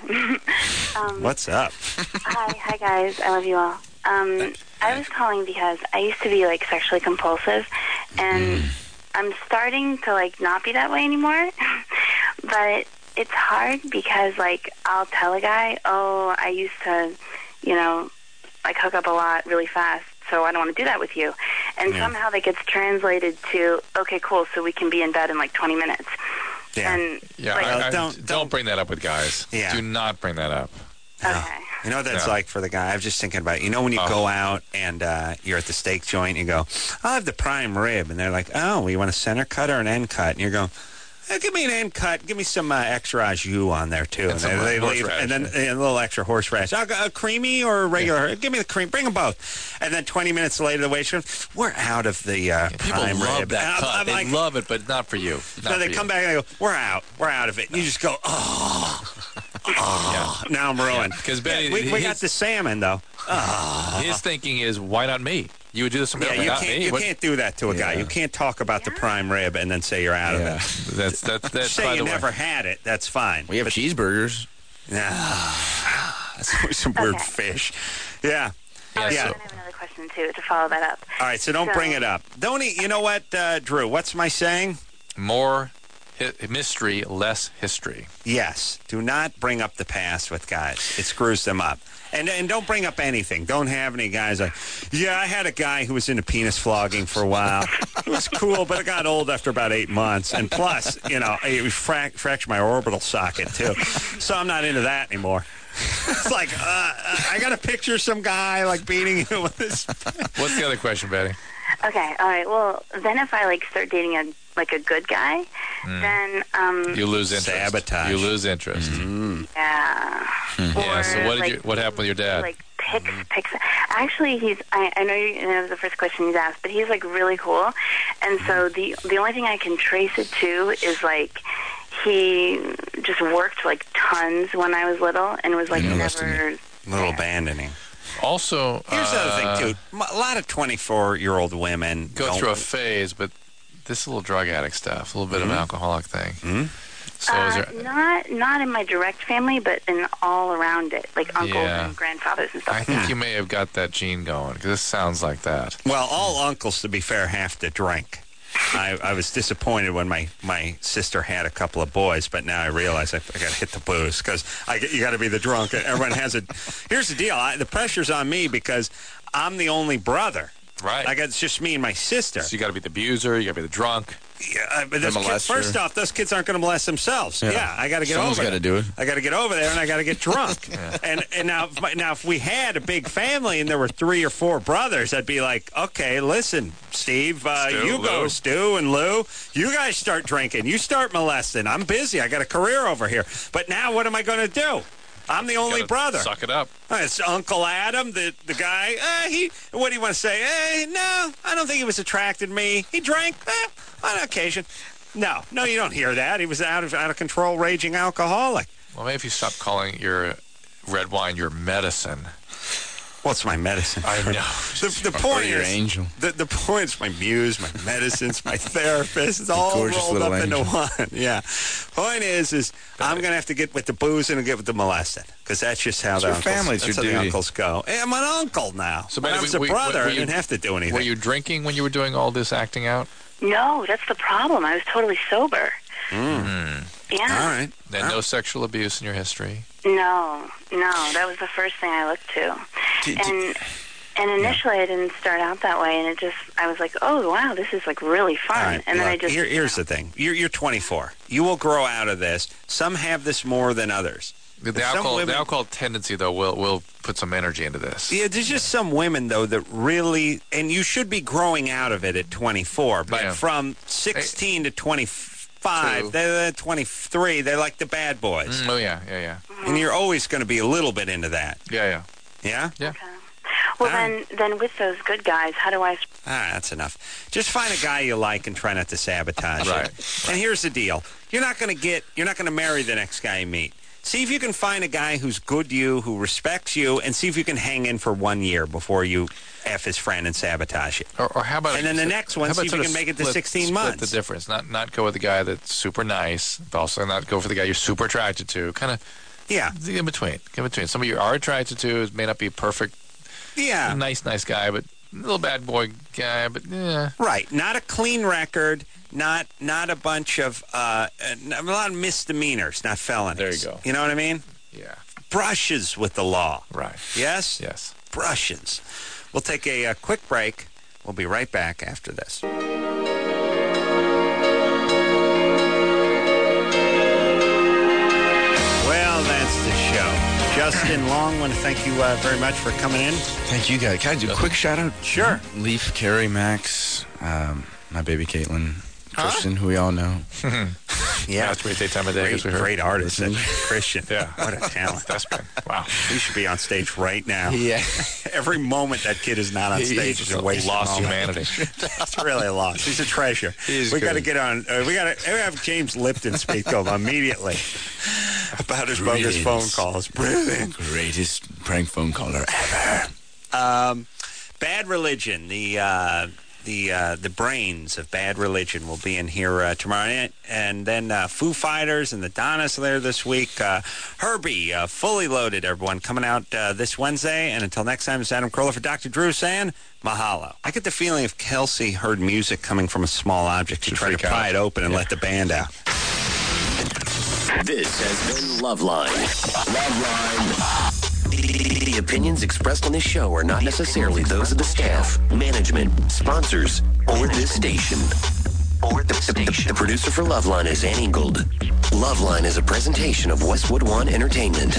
um, What's up? Hi. Hi guys. I love you all. Um, I was calling because I used to be like sexually compulsive, and I'm starting to like not be that way anymore. But it's hard because like I'll tell a guy, oh, I used to, you know, like hook up a lot really fast, so I don't want to do that with you. And Yeah. somehow that gets translated to, okay, cool, so we can be in bed in like twenty minutes. Yeah. And Yeah, like, I, I, don't- don't, don't- bring that up with guys. Yeah. Do not bring that up. No. You know what that's Yeah. like for the guy? I was just thinking about, you know, when you Oh. go out and uh, you're at the steak joint, you go, I'll have the prime rib. And they're like, oh, you want a center cut or an end cut? And you're going, eh, give me an end cut. Give me some uh, extra au jus on there, too. And And, some they, they leave, horseradish. and then and a little extra horseradish. I'll go, a creamy or a regular? Give me the cream. Bring them both. And then twenty minutes later, the waitress, we're out of the uh, People prime love rib. that And cut. I'm, I'm they like, love it, but not for you. Not no, they for come you. back and they go, we're out. We're out of it. And you just go, oh. Oh, now I'm ruined. Because Betty, Yeah, we, we his, got the salmon, though. Oh. his thinking is, why not me? You would do this to me, Yeah, you not can't, me. you What- can't do that to a guy. Yeah. You can't talk about the prime rib and then say you're out Yeah. of it. That's that's that's Say by you the way. never had it. That's fine. We have cheeseburgers. Nah, that's some weird Okay. fish. Yeah. Yeah, Yeah. so- I have another question, too, to follow that up. All right, so don't So- bring it up. Don't eat. You know what, uh, Drew? What's my saying? more hi- mystery, less history. Yes. Do not bring up the past with guys. It screws them up. And and don't bring up anything. Don't have any guys like, yeah, I had a guy who was into penis flogging for a while. It was cool, but it got old after about eight months. And plus, you know, it frac- fractured my orbital socket, too. So I'm not into that anymore. It's like, uh, uh, I got to picture some guy, like, beating you with this. What's the other question, Betty? Okay, all right. Well, then if I, like, start dating a like a good guy, then, um... You lose interest. Sabotage. You lose interest. Yeah. Yeah. So Or, what did like, you? What happened with your dad? Like picks, picks. Actually, he's. I, I know you. And that was the first question he's asked, but he's like really cool. And so the the only thing I can trace it to is like he just worked like tons when I was little and was like Yeah, never. Little abandoning. Also, Here's the other uh, thing, too. M- A lot of twenty-four-year-old women go don't- through a phase, but this little drug addict stuff, a little bit of an alcoholic thing. Mhm. So is Uh, there? not not in my direct family, but in all around it, like uncles Yeah. and grandfathers and stuff I like think that. you may have got that gene going because this sounds like that. Well, all uncles, to be fair, have to drink. I, I was disappointed when my, my sister had a couple of boys, but now I realize I, I got to hit the booze because you got to be the drunk. Everyone has it. Here's the deal: I, the pressure's on me because I'm the only brother. Right. Like it's just me and my sister. So you got to be the abuser. You got to be the drunk. Yeah, uh, but those The kids, molester. first off, those kids aren't going to molest themselves. Yeah, Yeah. I got to get Someone's over. gotta it. do it. I got to get over there, and I got to get drunk. And and now, if my, now if we had a big family and there were three or four brothers, I'd be like, okay, listen, Steve, uh, Stu, you go, Lou. Stu and Lou. You guys start drinking. You start molesting. I'm busy. I got a career over here. But now, what am I going to do? I'm the only Gotta brother. Suck it up. Uh, It's Uncle Adam, the the guy. Uh, he. What do you want to say? Hey, no, I don't think he was attracted to me. He drank eh, on occasion. No, no, you don't hear that. He was out of out of control, raging alcoholic. Well, maybe if you stop calling your red wine your medicine. Well, it's my medicine. I know. The, the point Or your is, angel. The, the point is my muse, my medicines, my therapist. It's all gorgeous rolled little up angel. into one. Yeah. Point is, is I'm going to have to get with the boozing and get with the molesting because that's just how It's the your uncles, family, it's that's your how the duty. uncles go. Hey, I'm an uncle now. So, when Betty, I was we- a we- brother, were I you- didn't have to do anything. Were you drinking when you were doing all this acting out? No, that's the problem. I was totally sober. Mm. Yeah. All right. And no sexual abuse in your history? No, no, that was the first thing I looked to. And and initially I didn't start out that way, and it just, I was like, oh, wow, this is like really fun. All right, and then look, I just, here, here's the thing. You're, you're twenty-four. You will grow out of this. Some have this more than others. The, the There's some alcohol, women- the alcohol tendency, though, will will put some energy into this. Yeah, there's just some women, though, that really, and you should be growing out of it at twenty-four, but Yeah. from sixteen to twenty-five, Two. they're, they're twenty-three, they're like the bad boys. Mm, oh, yeah, yeah, yeah. And you're always going to be a little bit into that. Yeah, yeah. Yeah? Yeah. well, then, then with those good guys, how do I... Ah, that's enough. Just find a guy you like and try not to sabotage Right, it. And here's the deal. You're not going to get, you're not going to marry the next guy you meet. See if you can find a guy who's good to you, who respects you, and see if you can hang in for one year before you F his friend and sabotage it. Or, or how about... And then the next one, how see about if you sort can of make it to split- sixteen split months. the difference. Not not go with the guy that's super nice, but also not go for the guy you're super attracted to. Kind of... Yeah. In between. In between. Somebody you are attracted to may not be a perfect... Yeah. Nice, nice guy, but a little bad boy guy, but yeah. Right. Not a clean record, not not a bunch of, uh, a lot of misdemeanors, not felonies. There you go. You know what I mean? Yeah. Brushes with the law. Right. Yes? Yes. Brushes. We'll take a, uh quick break. We'll be right back after this. Well, that's the show. Justin Long, want to thank you uh, very much for coming in. Thank you, guys. Can I do a quick shout out? Sure. Leaf, Carrie, Max, um, my baby Caitlin, Christian, who we all know. Yeah. That's three time a day. Great, as we heard. great artist, that Christian. Yeah. What a talent. That's been, wow. He should be on stage right now. Yeah. Every moment that kid is not on He- stage he's is a waste lost of moment. humanity. It's really a loss. He's a treasure. He is we got to good. get on. Uh, we got to have James Lipton speak to him immediately about his bogus Greetings. phone calls. Brilliant. Greatest prank phone caller ever. Um, Bad Religion, the uh, the uh, the brains of Bad Religion, will be in here uh, tomorrow night, and then uh, Foo Fighters and the Donnas there this week. Uh, Herbie, uh, Fully Loaded, everyone, coming out uh, this Wednesday. And until next time, it's Adam Carolla for Doctor Drew saying mahalo. I get the feeling if Kelsey heard music coming from a small object, she'd She'd try to freak pry out. it open and Yeah. let the band out. This has been Loveline. Loveline. The opinions expressed on this show are not necessarily those of the staff, management, sponsors, or this station. Or the station. The producer for Loveline is Annie Gould. Loveline is a presentation of Westwood One Entertainment.